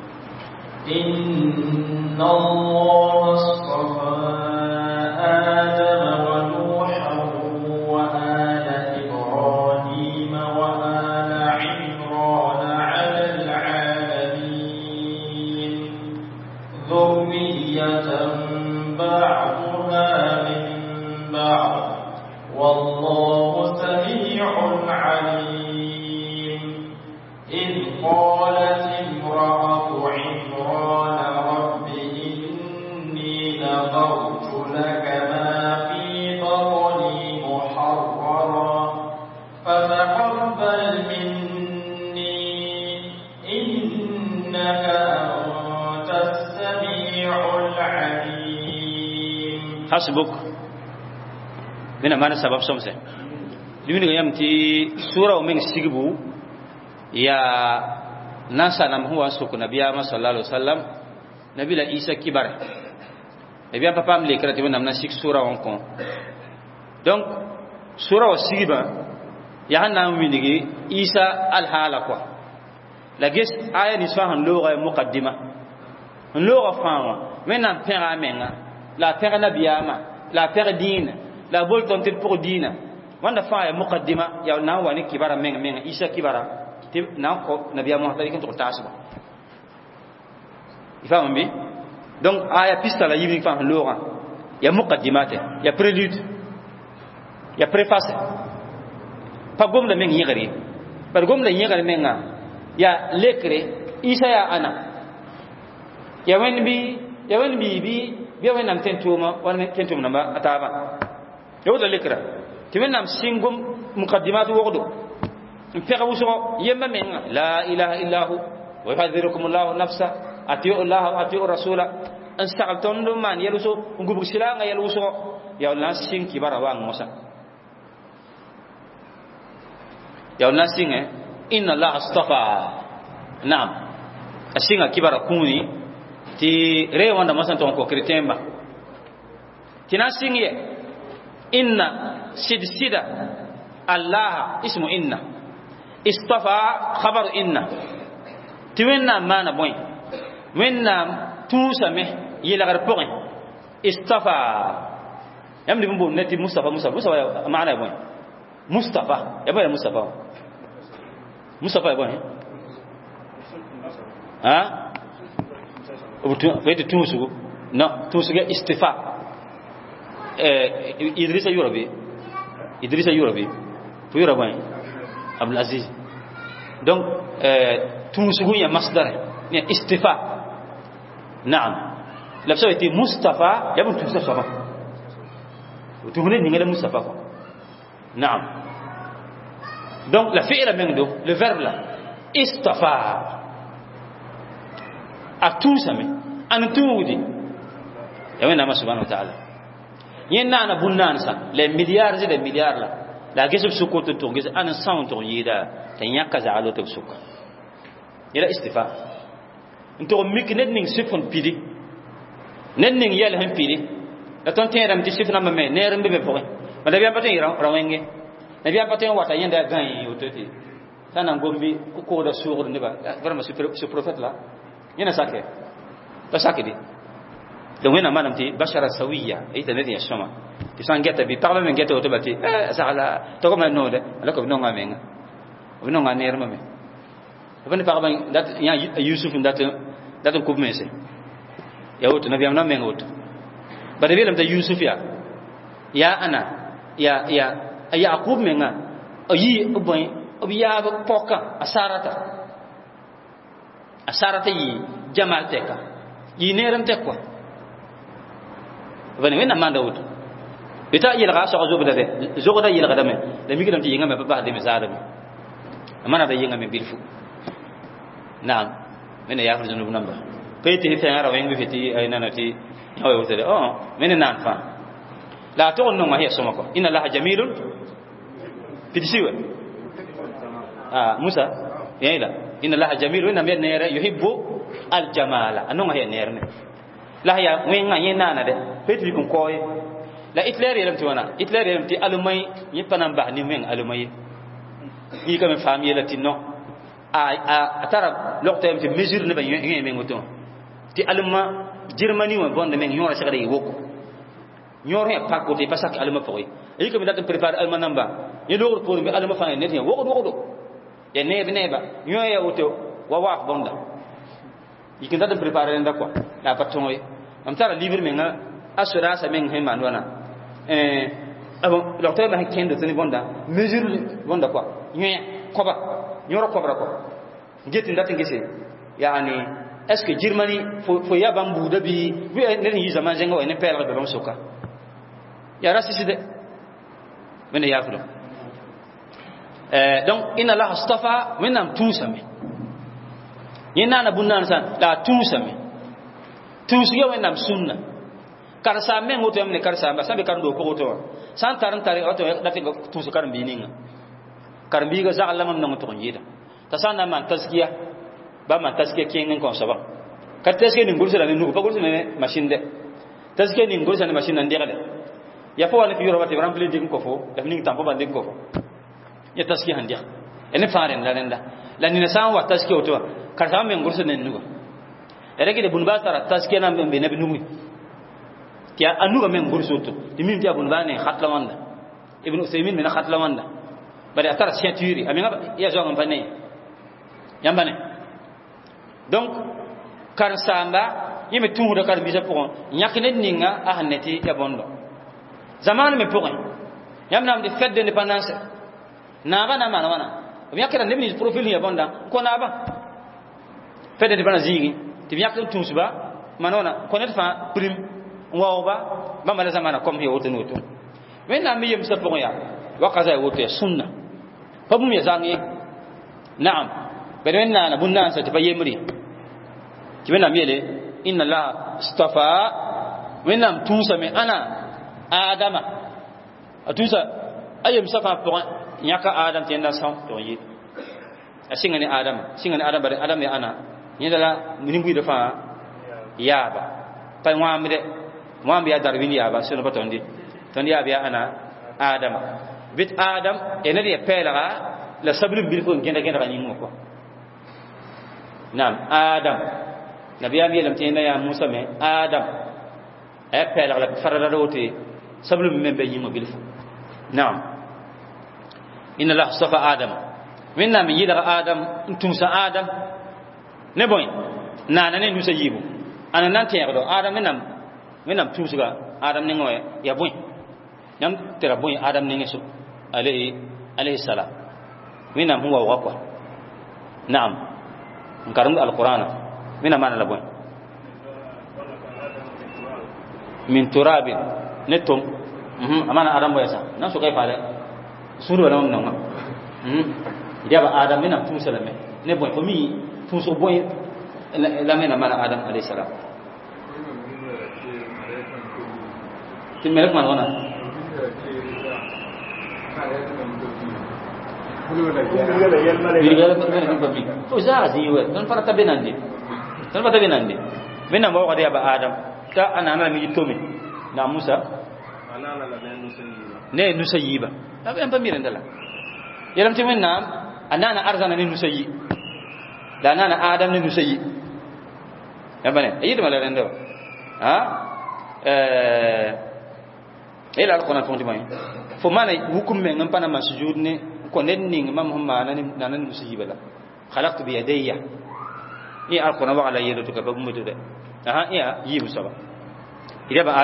إن الله اصطفى آدم ونوحا وآل إبراهيم وآل عمران على العالمين ذرية بعضها من بعض والله سميع عليم إذ قالت امرأة عمران رب إني نذرت لك ما في بطني محررا فتقبل مني إنك أنت السميع العليم حسبك من أمان سبب سمسة لمن يمتي سورة ومن سيجبو يا ناسا نم هو سوق نبي محمد صلى الله عليه وسلم نبي لا عيسى كبر نبي أم بابا ملك رتي من نمنا سيك سورة وانكم donc سورة وسيجبا يا هنا منيجي عيسى الحالة كوا لجس آية نسوان لغة مقدمة لغة فاما من نم بيرا منا لا بيرا نبياما لا بيرا دين la bol ton tel pour dina wanda fa ya muqaddima ya na wani kibara men isa kibara ti na ko nabiya muhammad kan to tasba ifam bi donc aya pista la yibi fa lora ya muqaddimate ya prélude ya préface pa gom la men yigari par gom la yigari men ya lekre isa ya ana ya wen bi bi wen nam tentuma wan tentuma namba ataba يوضع لكرة تمنى سينغم مقدمات وغدو فقه وسو يما من لا إله إلا هو ويحذركم الله نفسه أتيو الله وأتيو الرسول أن سألتم من يلوسو نقول سلام يلوسو يا الله سين كبار وان موسى يا الله سين إن الله اصطفى نعم السين كبار كوني تي ريوان دمسان تونكو كريتيمبا تنا سين إن سيدة الله اسمه إن اصطفى خبر إن توينا ما نبوين وينا توسمه يلغر بوين اصطفى يمدي بمبو نتي مصطفى معنى بوين مصطفى يبقى مصطفى يبقى ها فايت توسو لا توسو استفاء Idrissa Yorabi pour Yorabi Abdul Aziz donc tout ce qui est masdar ni istifa نعم لبسوا يتي مصطفى يبون مصطفى وتهني نيغا مصطفى نعم donc la fi'la mengdo le verbe là istafa a tout ça mais an tout dit ya nama subhanahu wa ta'ala yena na bunnan sa les milliards et des milliards là la gesub sukoto to gese an sound to yida tan yakka za alo to sukka ila istifa nto mik ned ning sifun pidi ned ning yel han pidi la ton teram ti sifna me neram be pore ma da biya patin rawenge na biya patin wata yenda gan yototi sana ngombi ko da suur ne ba vraiment ce prophète là yana sake ta sake di donc wena manam ti bashara sawiya ita ne ya shoma ti san geta bi parle men geta to bati sala to ko man no de ala ko no ngamenga no nganer mame bani parle dat ya yusuf dat ko mese ya woto nabi amna men woto bade belam ta yusuf ya ana ya yaqub menga ayi boy obiya poka asarata yi jamal teka yi neram tekwa bani wena manda woto bita yelga so zo bada zo da yelga da men da mi gidam ti yinga me ba de me zada me amana da yinga me bilfu naam mena ya farzu nu namba pete he tayara wengi fiti ay nanati hawa wote mena nan fa la to no ma he so mako inna allaha jamilun fitisiwe musa yaila inna allaha jamilun inna men nere yuhibbu al jamala anonga he nerne la ya wenga yena de pete bi kon koy la hitler yelam ti wana hitler yelam ti alumay yipanam ba ni men alumay yi kam famille latino a tarab lokta ti mesure ne ba yeng men ngoto ti aluma germany wa bonde men yora sagade yi woko ñor he pakko te pasak aluma foy yi kam dat préparer alma namba ni logor pour bi aluma fa net he woko ya neba ñoya woto wa bonda yi kam dat préparer nda quoi la patongoy am tara livre men nga assurance men he manwana abo docteur ba kendo tani bonda mesure bonda quoi ñoya koba ñoro kobra ko ngeti ndati ngese yani est-ce que Germany faut ya bambu da bi ne ni zaman jengo ne pela be bam soka ya rasisi de men ya fulo donc inna Allah astafa minam tusami yina na bunnan san la tusami tusiyo minam sunna karsa men ngoto men karsa ba sabe kan do ko to san taran tari auto dati tusu kan bininga karbi ga za Allah man ngoto yida tasana man taskiya ba man taskiya kengen kon saba ka taskiya ni ngursa ni nu ba ngursa ne machine de taskiya ni ngursa ne machine ndira de ya fo wala fi yoro bati rempli dim ko fo daf ni tampo bande ko fo ya taskiya handia ene faren la nenda la ni san wa taskiya oto ka sa men ngursa ne nu ere ke de bunba tara taskiya na be nabi nu ya anu men ngursa oto dimim dia bunba ne khatla wanda ibn usaymin men khatla wanda bari atara ceinture aminga ya zo ngam bane yambane donc kar samba yimi tuuda kar bisa pokon nyakine ninga ahneti ya bondo zaman me pokon yamna de fête d'indépendance na bana mana wana yakira nemni profil ya bonda ko na ba fête d'indépendance yigi ti yakira tuusuba manona konet fa prime waoba ba mala zamana comme yo wotonoto wenna mi yim sa pokon ya wakaza wote sunna fabum ya zangi na'am benna na bunna sa tabayyemri kibena miele inna la istafa wenam tusa me ana adama atusa ayem safa pour nyaka adam tenda sa to yi asingani adam bare adam ya ana nyidala minimbu de fa yaba pa mwambe ya darwini yaba sino batondi tondi ya ana adama bit adam enadi pelaga la sabru bil ko genda nyingo ko nam adam nabiya mi lam tena ya musa me adam pelaga la farada rote sabru men be nyingo bil nam inna la astafa adam minna mi yida adam tumsa adam ne boy nana ne nusa yibu ana nan teedo adam menam tumsuga adam ne ngoy ya boy nyam tera boy adam ne ngesu alayhi salam minam huwa waqwa na'am nkarum alquran mina mana la boy min turabin netum amana adam boy sa nan so kay faale suru wala non dia ba adam minam tumsalame ne boy ko mi tumso boy la mena mana adam alayhi salam tin melek man wana to zazi we don farata benande mena mo wadi aba adam ta anana mi tomi na Musa anana la ne nusayiba tabe am pamire ndala yelam timenna anana arzana ne nusayi da anana adam ne nusayi yabane ayidu mala rendo ha ila alquran fonti may fo mana hukum men ngam pana masjud ne ko nenning mam humma nanan nusayiba la khalaqtu bi yadayya ni alquran wa ala yedo to ka bagu mutude aha iya yibu saba ida ba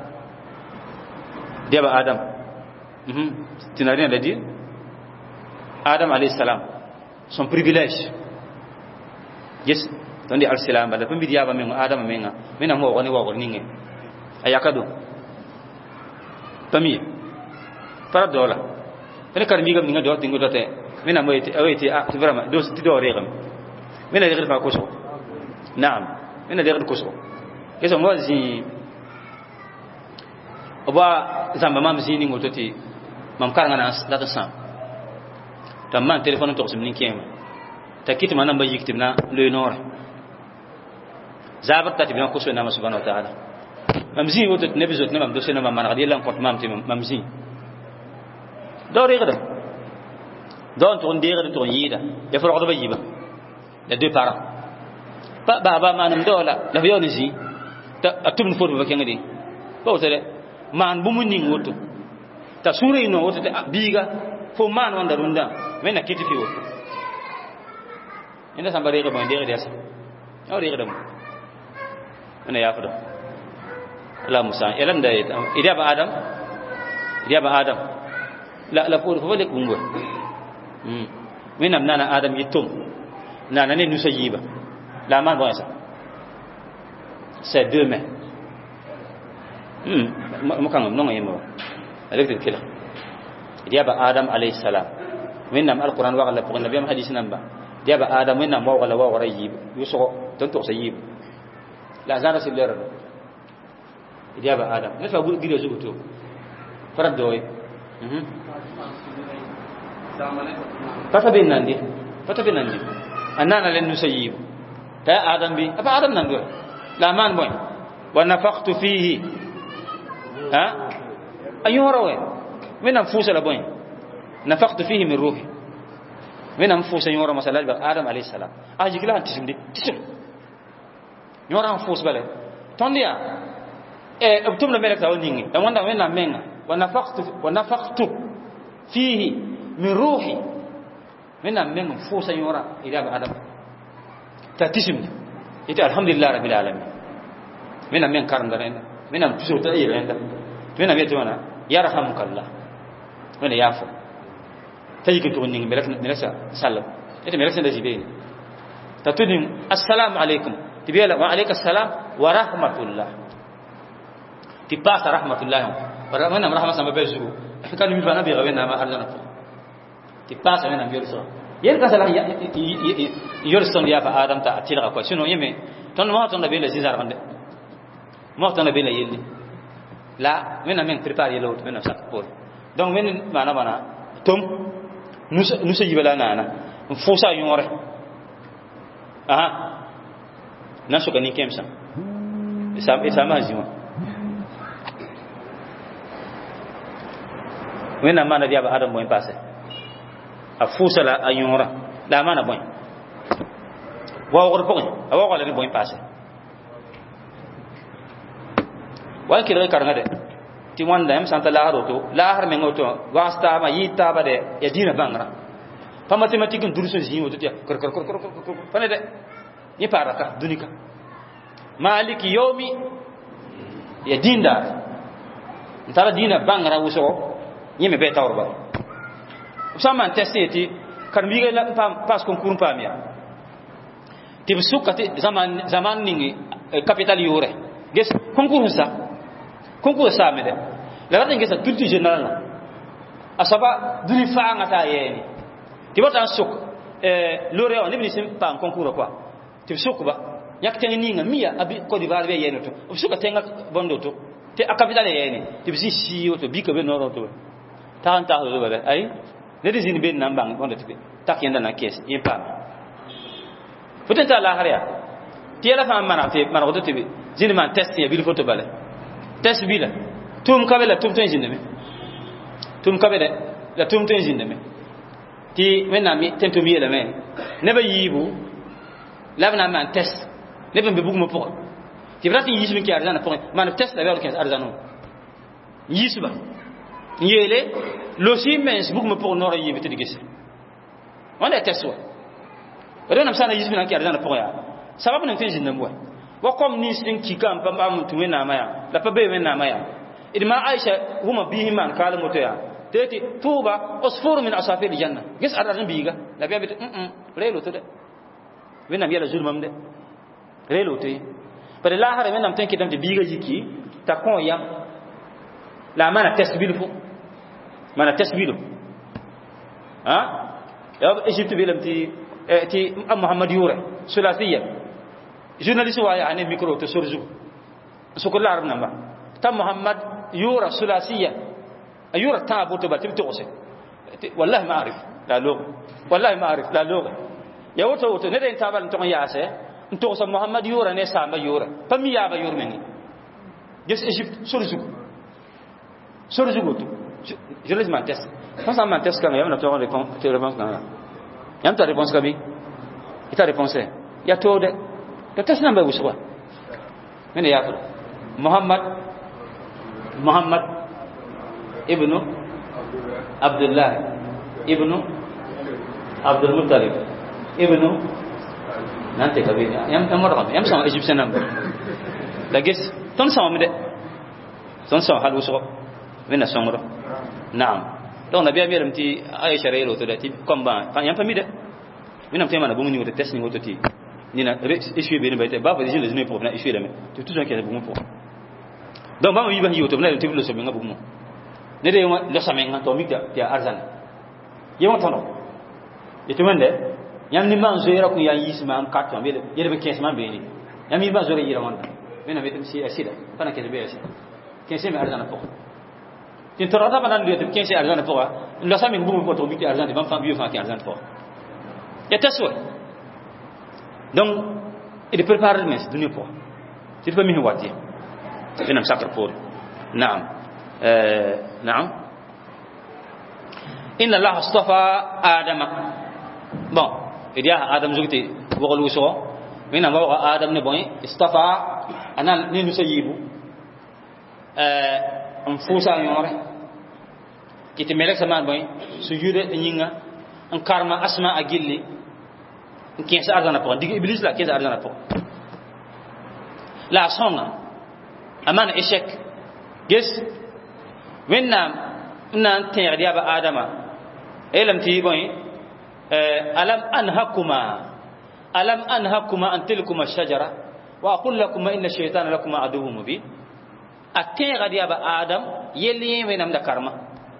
adam tinari na dire Adam alayhi salam son privilège yes tondi al salam bala pambi diaba men Adam menga mena mo woni wa ninge ayakado pami para dola pene kar mi gam ninga do tingo dote mena mo ite aweti vraiment do ti do regam mena de fa koso naam mena de koso keso mo zi oba zamba mam zini ngototi mam karanga nas la tasam tamman telephone to sim ninkema takit manam ba yiktimna le nor zabat tatibna kusu na subhanahu wa ta'ala mam zini wotot nabi zot nam do sena mam man gadi lan kot mam tim mam zini do regada don to ndere to yida ya fo ko ba yiba les deux parents ba manam dola la yoni zi ta atum fo ba kengadi ba wotale man bu mu ning woto ta sure no woto ta biga fo man wanda runda mena kiti fi woto ina sambare ko bande ga desa o re ga dum ina ya fado Allah musa elan da ida ba adam la fo le kungo mena nana adam yitum nana ne nusayiba la man bon ça c'est demain مكان نوع يمو ألفت كده دياب آدم عليه السلام وينام القرآن وقال لك النبي محمد حديث نبأ دياب آدم وينام وقال وقريب يسوع تنتو سيب لا زال سيلر دياب آدم نسوا بقول كده زوجته فرد دوي فتبين نندي أننا لن نسيب تا آدم بي أبا آدم نندوي لا مان بوين ونفخت فيه أيوه من أنفوس لبوين نفخت فيه من روحي من أنفوس يورا مثلا آدم عليه السلام أجي كلا تسم يورا أنفوس بله تنديا أبتم لملك تقوليني لما أنا وين أمينا ونفخت فيه من روحي من أنفوس يورا إلى آدم تتسم إنت الحمد لله رب العالمين من أمين كارن درين من أم تسوت أيه عندك من أم يتوانا يرحمك الله من يعفو تيجي تقولين ملك سلام إنت ملك سندجبين تقولين السلام عليكم تبيلا وعليك السلام ورحمة الله تباس رحمة الله ورحمة رحمة سما بيزو كانوا يبغى نبي غوينا ما أرجعنا تباس من أم يرسل يلقى سلام يرسل يا فآدم تأتيلا كوي شنو يمي تنو ما تنو بيلا زيزار عنده ما تنا بينا يلي لا من prépare يلوت من نفسك بول donc من mana tom nusa yibala nana fusa yore aha naso kani kemsa isa mazima when mana dia ba adam boy passé a fusa la ayora la mana boy wa ko pokon wa ko la boy passé wa kire karanga de ti wanda am santa la roto la har men oto wasta ma yita ba de ya dina bangra pa matematique duruso zi oto ya kor pane de ni paraka dunika maliki yomi ya dinda ntara dina bangra wuso yeme be tawrba usama testeti karmiga la pas concours pamia ti sukati zaman ningi capital yore ges concours sa mede la ratin gesa culture générale asaba duni faanga ta yeni ti wata suk lore on ibn sim pa concours quoi ti suk ba yak tengi nga miya abi ko di varbe yeni to suka tenga bondo to te a capital yeni ti bisi si to bi ko be noro to ta do ba ay ne de zin ben nan bang on de tibe tak yenda na kes impa putin ta la haria tiela fa mana te mana ko tibe zin man test ya bil photo bale test bila tum kabela tum ten zin me tum kabela la tum ten zin me ti menna mi tentum yele me ne ba yibu labna man test ne ba be buguma pour ti brati yismi ki arzana pour man test la wero 15 arzano yisba yele lo si mens buguma pour nora yibi te digese on est test wa rena msana yismi na ki arzana pour ya sababu na tenjin na mwa wa kom ni sin ki kam pamba mutu mena maya la pa be mena maya idma aisha huma bihi man kala moto ya teti tuba usfur min asafir janna gis arzan biga la biya bit relo to de wena mi yala zulmam de relo te par la hare menam tanki dam de biga jiki ta kon yam la mana tasbilu fu mana tasbilu ha ya Egypte bilam ti Muhammad Yura sulasiya journaliste wa yani micro to surju sukul arab namba ta Muhammad Yura sulasiya ayura tabu to batim to ose wallahi ma arif la lugha wallahi ma arif la lugha ya woto ne den tabal to ya se to so Muhammad Yura ne sama Yura pam ya ba Yura meni gis Egypte surju goto je les mantes quand ça mantes quand yam na to réponse quand yam ta réponse kabi ita réponse ya to de to tes namba uswa mene ya ko Muhammad ibnu Abdullah ibnu Abdul Muttalib ibnu nante kabi yam amara yam sama Egyptian number la gis ton sama de ton sama hal uswa mena songro naam donc nabiya miram ti Aisha relo to dati komba kan yam famide minam tema na bungu ni wote test ni wote ti ni na issue be ni bayte ba ba jile ni pour na issue dame to tout qui est bungu pour donc ba mo yiba yoto na te bilo so be ngabu mo ne de lo samen ngato mi ya arzan yemo tono yeto mende yam ni man zoira ku ya yisma am katto be yede be 15 man be ni yam yi ba zoira yira wonda mena betem si asida pana ke be asida 15 me arzan pour tin torata banan liyo 15 argent pour lo sa min bumu poto biti argent ban fam biyo fa ki argent pour ya taswa donc il prépare le mes dunia pour c'est pas mi wati benam sakar pour naam inna allah astafa adama bon idia adam zugti wogolu so mina wa adam ne bon istafa anan ni nu sayibu en fusa yore kiti melek sama boy sujude nyinga en karma asma agilli en 15 arzana pour dig iblis la 15 arzana pour la songa amana échec yes wenna nan ter dia ba adama elam ti boy alam anhakuma an tilkuma shajara wa aqul lakum inna ash-shaytana lakum aduwwun mubin atera dia ba adam yeli menam da karma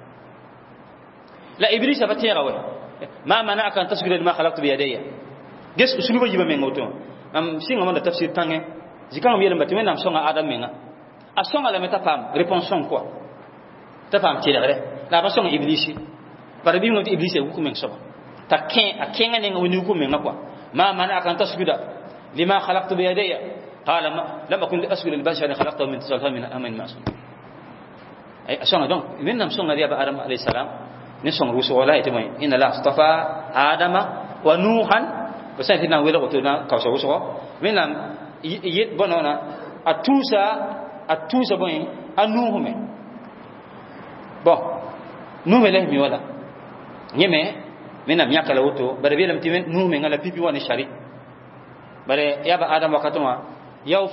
la iblis ba tera wa ma mana'aka an tasjuda lima khalaqtu bi yadayya ges usuluba jiba men ngoto am singa man da tafsir tange zikam yele mbati menam songa adam menga asonga la meta pam réponse son quoi ta pam tire la ba songa iblisi par bi ngoti iblis e ku men so ta ken akenga ne ngoni ku men quoi ma mana'aka an tasjuda lima khalaqtu bi yadayya قال لم أكن أسجد للبشر خلقته من صلصال من أمن معصوم أي أسمع دون من نم سون نبي آدم عليه السلام نسون رسول الله يتمين إن الله اصطفى آدم ونوحا وسنتنا ولا قلنا كوسو رسول من نم يد بنونا أتوسا بين أنوهم bon nume le mi wala nyeme mena miaka la woto bare bilam timen nume ngala pipi woni shari bare yaba adam wakatuma yaw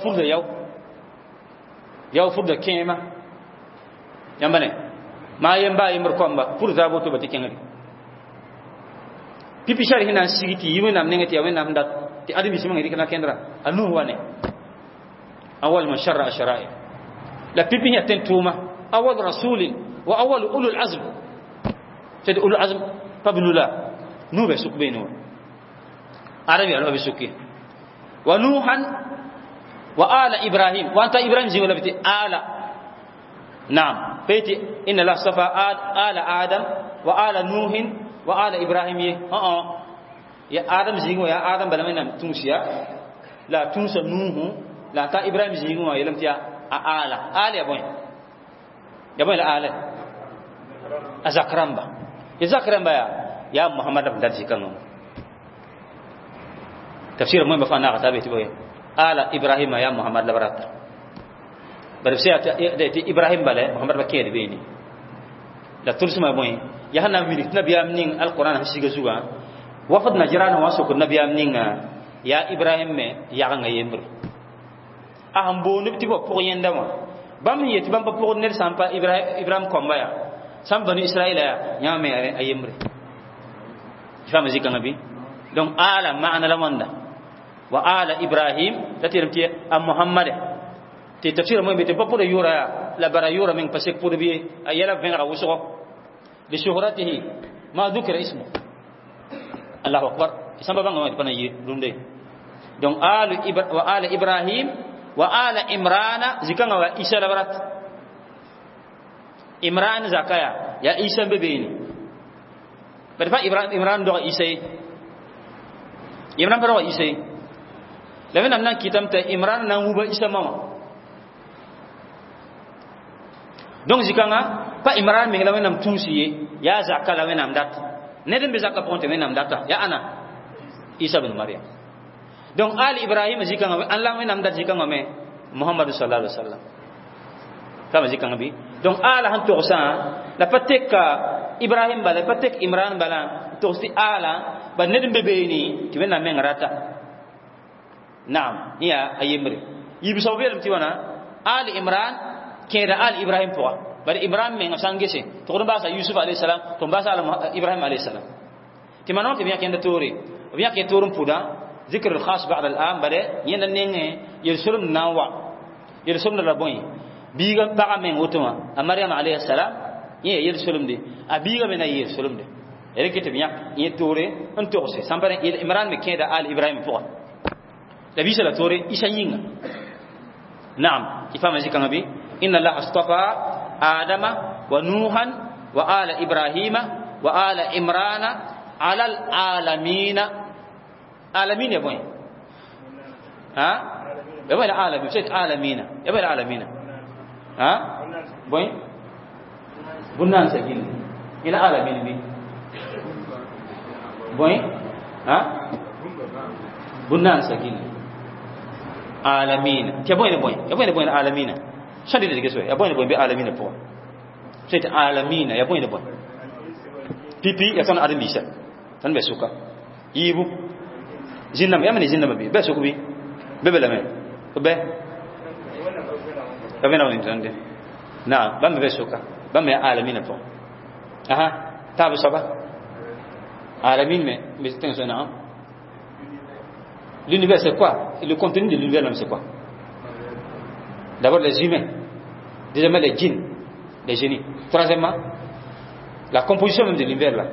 furda kema yambane ma yamba yimur komba pour zabo to bati kengali pipi shari hina sigiti yimenam nengati yawenam dat ti adimi simangi dikana kendra anu wane awal man sharra ashra'i la pipi ya tentuma awal rasulin wa awal ulul azm c'est ulul azm fabulula nube sukbeno arabi arabi sukki wa nuhan wa ala ibrahim wa anta ibrahim zi wala biti ala naam fati inna la safa ala adam wa ala nuhin wa ala ibrahim ye ya adam zingo ya adam bala menam tunsiya la tunsa nuhu la ta ibrahim zingo yelam tiya ala ya boy la ala azakramba ya muhammad abdal zikan tafsir mo mafana katabe tiboy ala ibrahim ya muhammad la barata barsiya ibrahim bala muhammad bakede beni la tursuma boy ya hana minit nabiyam ning alquran hasiga zuwa wafad najran wa sokon nabiyam ning ya ibrahim me ya nga yembre aham bo nubti bo pour yenda mo bam yeti bam pour ner sampa ibrahim komba ya sam bani israila ya nyame ayembre fama zika nabi donc ala maana la wanda wa ala ibrahim tatirti am muhammad ti tafsir mo bete pour yura la bara yura min pasek pour bi ayala venra wuso li shuhratihi ma dhukira ismu Allahu akbar isamba banga ma pana yi dunde donc wa ala ibrahim wa ala imrana zikanga wa isa la barat imran zakaya ya isa bebeni berfa imran do isa imran do isa lemen amna kitam ta imran na nguba isa mama donc zikanga pa imran mi lawen nam tunsiye ya zakala wen nam dat nedem be zakka ponte wen nam data ya ana isa bin maryam donc ali ibrahim zikanga allah wen nam dat zikanga me muhammad sallallahu alaihi wasallam kama zikanga bi donc ala han to sa la patek ibrahim bala patek imran bala to sti ala ba nedem be beni ti wen nam men rata naam ya ayemri yibi sawbel ti wana ali imran keda ali ibrahim po bari ibrahim men sangese to ko ba sa yusuf alayhi salam to ba sa ibrahim alayhi salam ti manon ti biya kenda tori biya ke torum puda zikr al khas ba'da al am bare yenda nenge yesulum nawa yesulum na raboy biga baga men wotuma maryam alayhi salam ye yesulum de abiga men ay yesulum de rekete biya ye tore on to se sambare imran me keda ali ibrahim po da bisa la tore isa yinga naam ifama zikanga bi inna allah astafa adama wa nuhan wa ala ibrahima wa ala imrana ala alamina alamin ya boy ha ya boy alamin c'est alamina ya boy alamina ha boy bunnan sagil ila alamin bi boy ha bunnan sagil alamin ya boy alamina shadi de geso ya boy be alamina po c'est alamina ya boy pipi ya tan adam bisa tan be suka yibu jinnam ya mani jinnam be suku bi be la men be ka bena woni tande na bam be suka bam ya alamina po aha tabu saba alamin mais c'est un nom. L'univers c'est quoi? Le contenu de l'univers c'est quoi? D'abord les humains, deuxièmement les djinns, les génies, troisièmement la composition même de l'univers là.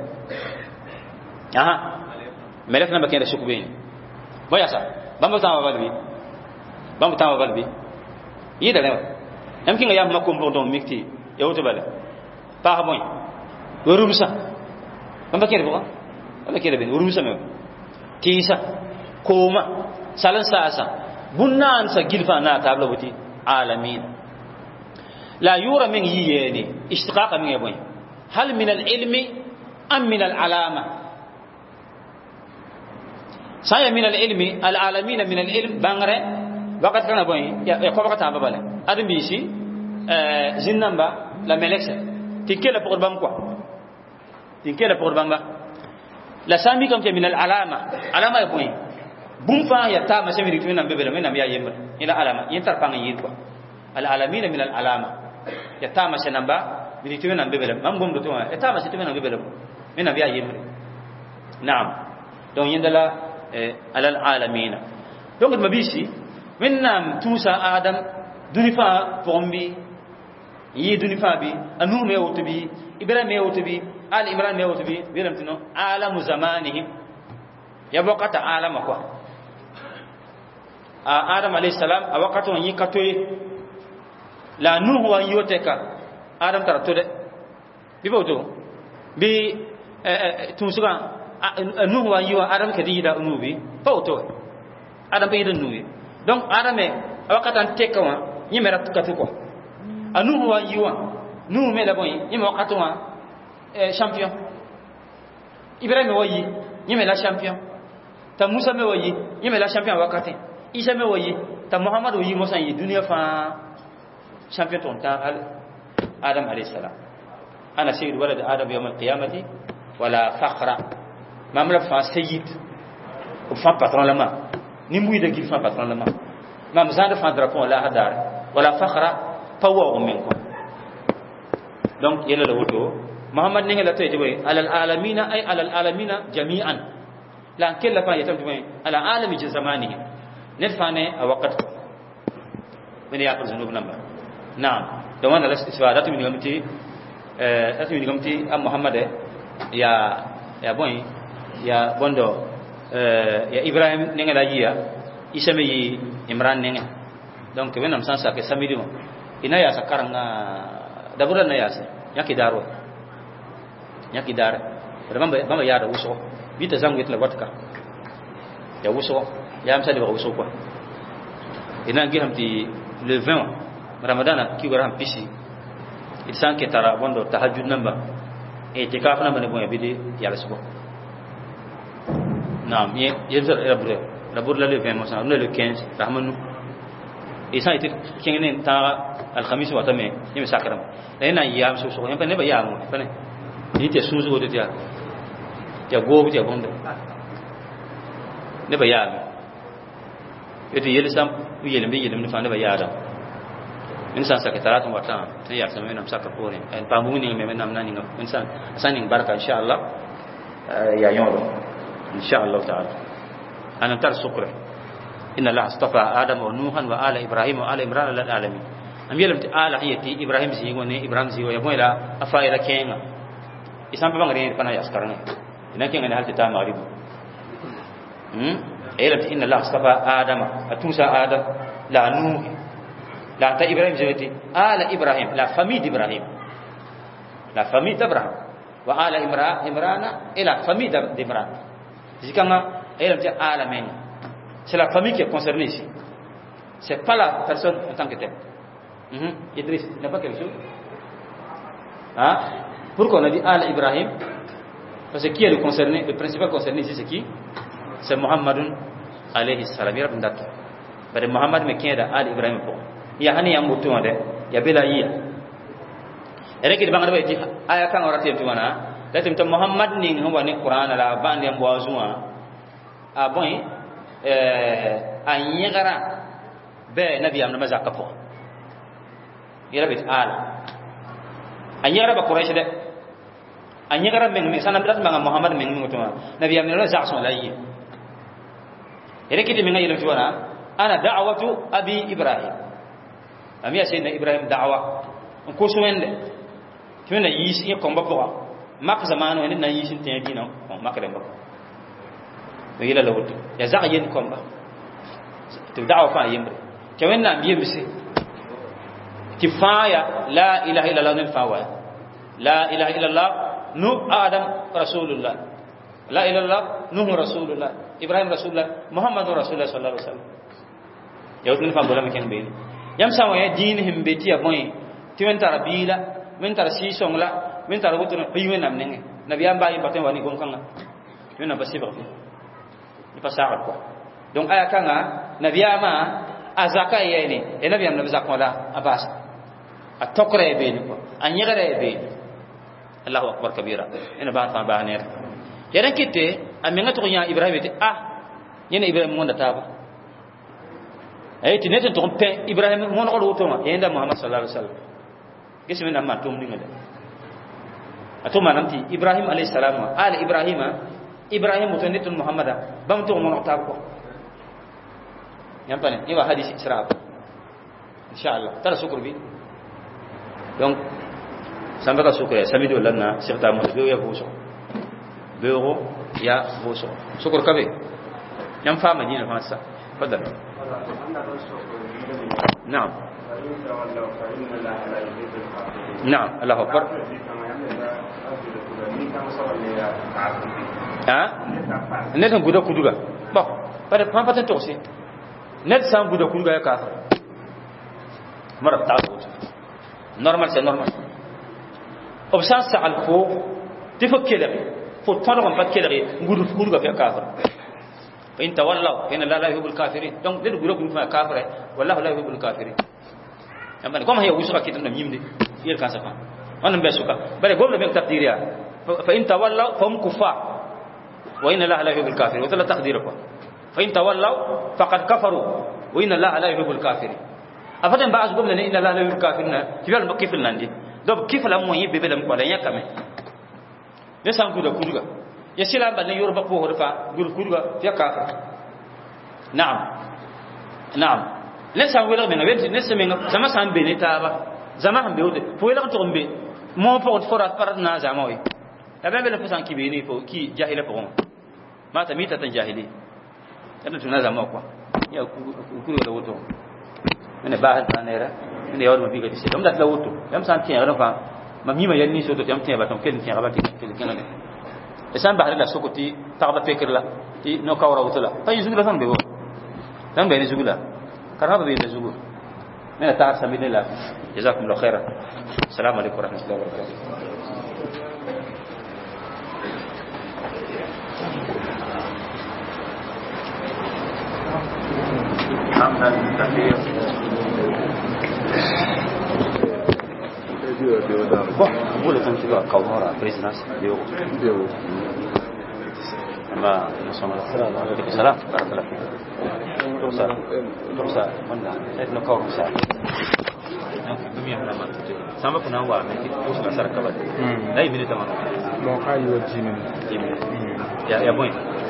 Mais là finalement qu'il y a des chocoubés. Voyez ça. Bambo tamba balbi. Il est là. Même qu'il y a ma comportement mixte, il y a autre balle. Par bon. Urumsa. Bambo qu'il y a quoi? Bambo qu'il y a bien. Urumsa même. Kisa. Koma salan sasa bunnan sa gilfa na tabla buti alamin la yura min yiyani ishtiqaq min yaboy hal min al ilmi am min al alama saya min al ilmi al alamin min al ilm bangare waqt kana boy ya ko waqta babale adam bisi jinnamba la melekse tikela pour bam quoi tikela pour bamba la sami comme min al alama boy bum fa ya ta ma semiri tuna bebele men am ya yemba ila alama yentar panga yir ko al alamin min al alama ya ta ma senamba biri tuna bebele mam gom do to ya ta ma tuna bebele men am ya yemba naam donc yendala al alamin donc mabisi menam tusa adam dunifa pombi yi dunifa bi anu me wotubi ibrahim me wotubi al imran me wotubi biram tino alamu zamanihim ya bokata alama quoi adam alayhi salam a wakato yi katoye la nuhu wa yoteka adam tarato de bibo do bi tunsuga nuhu wa yiwa adam ke dida nubi pauto adam be yidan nubi donc adam e wakatan tekawa yimera tukatuko nuhu wa yiwa nuhu me la boy yima wakatwa champion ibrahim wa yi yima la champion ta musa me wa yi yima la champion wakati isa me wa yi ta muhammad wa yi musa yi dunia fa champion ton ta adam alayhi salam ana sayyid walad adam yawm al-qiyamati wala fakhra mamla fa sayyid ou fa patron lama ni mbuy de gil fa patron lama mam zanda fa drapeau la hadar wala fakhra pawo men ko donc yela la woto muhammad ninga la tay joy alal alamina ay alal alamina jami'an la kella fa yatam joy ala alami zamanihi net fa ne a waqt min yaqul zunub namba na'am da wannan istifadatu min gamti min gamti am muhammad ya boy ya bondo ya ibrahim ninga la yiya isame yi imran ninga donc wenam sansa ke samidi mo ina ya sakaranga dabura na ya yaki daro yaki dar bamba ya da uso bita zangu itla watka ya uso ya amsa de uso kwa ina ngi hamti le 20 ramadana ki goram pisi itsan ke tara bondo tahajjud namba itikaf namba ne boy bidi yalla subo naam ye yezar rabur la le 20 mosa no le 15 rahmanu isa ite kengene ta al khamis wa tame yimi sakaram ina yam so so ne ba yam fa ne ite suzu go de ya go ya bondo ne ba yam ite yele sam yele mbi yele ne fa ne ba yada insan sakatara to wata ta ya sama nam saka pore en pamuni me nam nani insan sanin baraka inshallah ya yodo inshallah taala ana tar sukra inna la astafa adam wa nuhan wa ala ibrahim wa ala imran lil alamin am yelam ti ala hiyati ibrahim zi ngone ibrahim zi ya moila afaira kenga isam pa ngare pana yaskarane ina kenga ne halti ta maghrib yelam ti inna la astafa adam atusa adam la nuh la ta ibrahim zi ala ibrahim la famille d'ibrahim la famille d'Abraham wa ala imrana ila famille d'Imran zikanga yelam ti ala men c'est la famille qui est concernée ici. C'est pas la personne en tant que telle. Idriss, il n'a pas quelque chose. Hein? Pourquoi on a dit Al Ibrahim? Parce que qui est le principal concerné ici, c'est qui? C'est Muhammadun alayhi salam. Il y a une date. Mais Muhammad me qui est Al Ibrahim pour. Il y a un yang mutu ande. Il y a bela iya. Et là qu'il va dire dit aya kan orati tu wana. Là tu Muhammad ni ngwa ni Quran la bande ya boazua. Ah bon? Anyagara be nabi am namaza kapo ira bit ala anyagara ba quraish de anyagara men sanam dat ma muhammad men ngutuma nabi am namaza zakson layi ira kiti men ngayelo tuwana ana da'watu abi ibrahim amiya sayyidina ibrahim da'wa ko suwende tuna yisi ko mbabo mak zamanu en na yisi tin dina makare mbabo ila lawut ya zaga yen komba to da'wa fa yimbre kewenna biye bisi kifaya la ilaha illa allah nil fawa la ilaha illa allah nu adam rasulullah la ilaha illa allah nuh rasulullah ibrahim rasulullah muhammadur rasulullah sallallahu alaihi wasallam yawtun fa bolam ken be yam sawa ya din himbe ti aboy ti wen tarabila men tar si songla men tar wutun yiwen nam nenge nabiyam ba yi baten wani gon kanga yuna basiba ni pasar quoi donc aya kanga nabiyama azaka yene e nabiyam nabi zakola abas atokre be ni ko anyere be Allahu akbar kabira ina ba ta ba ne yaran kitte amenga to nya ibrahim te yene ibrahim monda taba ay ti neten to pe ibrahim mon ko to ma yenda muhammad sallallahu alaihi wasallam gismi na ma tum ninga de atuma namti ibrahim alayhi salam ala ibrahim mutanitun muhammada bam to mon tab ko yampane ni wa hadith isra inshallah tara sukur bi donc sambaka sukur samido lanna sirta mo be ya boso beuro ya boso sukur kabe yam fama ni na fasa fadal na'am na'am Allahu akbar ha net han guda kuduga ba pare pampa tan tosi net san guda kuduga ya kafir mara ta normal c'est normal obsan sa'al fo tifakele fo tolo kon pakele gudu kuduga ya kafir fa in tawallaw inna la yuhibbul kafirin donc de guda kuduga kafir wallahi la yuhibbul kafirin amma comme hay wusuka kitan dum yimde yel kan safa on be suka bare gomna be taqdiriya fa in tawallaw fahum kuffar wa inna la yuhibbul kafirin wa tala taqdiruka fa in tawallaw faqad kafaru wa inna la yuhibbul kafirin afatan ba'az gomna ne inna la yuhibbul kafirin tibal makifil nandi do kifal am moyi be belam ko la yakame ne san guda kuduga ya sila ba ne yorba ko horfa gul kuduga ya kafir na'am ne san wela men webti ne semen sama san be ne taba zama hambe wote fo wela to mbe mo po forat parat na zama wi tabe bele fusan ki be ni fo ki jahila po mata mita tan jahili kada tuna zama kwa ya kuru da woto ne ba han tanera ne yawo mo biga dise dum dat la woto yam san tiya rafa mamima yanni so to yam tiya ba ton ken tiya ba ti ken ne esan ba la sokoti tagba pekirla ti no kawra wotula fa yuzula san be wo tan be ni zugula karaba be ni zugur من تعرف سبيل الله جزاكم الله خيرا السلام عليكم ورحمة الله وبركاته حمدا كثيرا boleh kan juga kau orang prisoners dia ما السلام عليكم السلام بارك الله فيك dosa mana etno kau rusa kami yang lama sama kuna wa meki usul asar kabat dai minit tamam mo kayu jini ya boy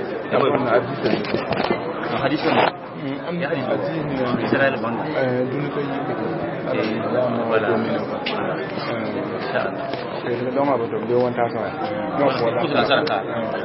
hadis ya hadis Israel bang dunu ko yi wala inshallah dama ba to be won ta so no ko usul asar ka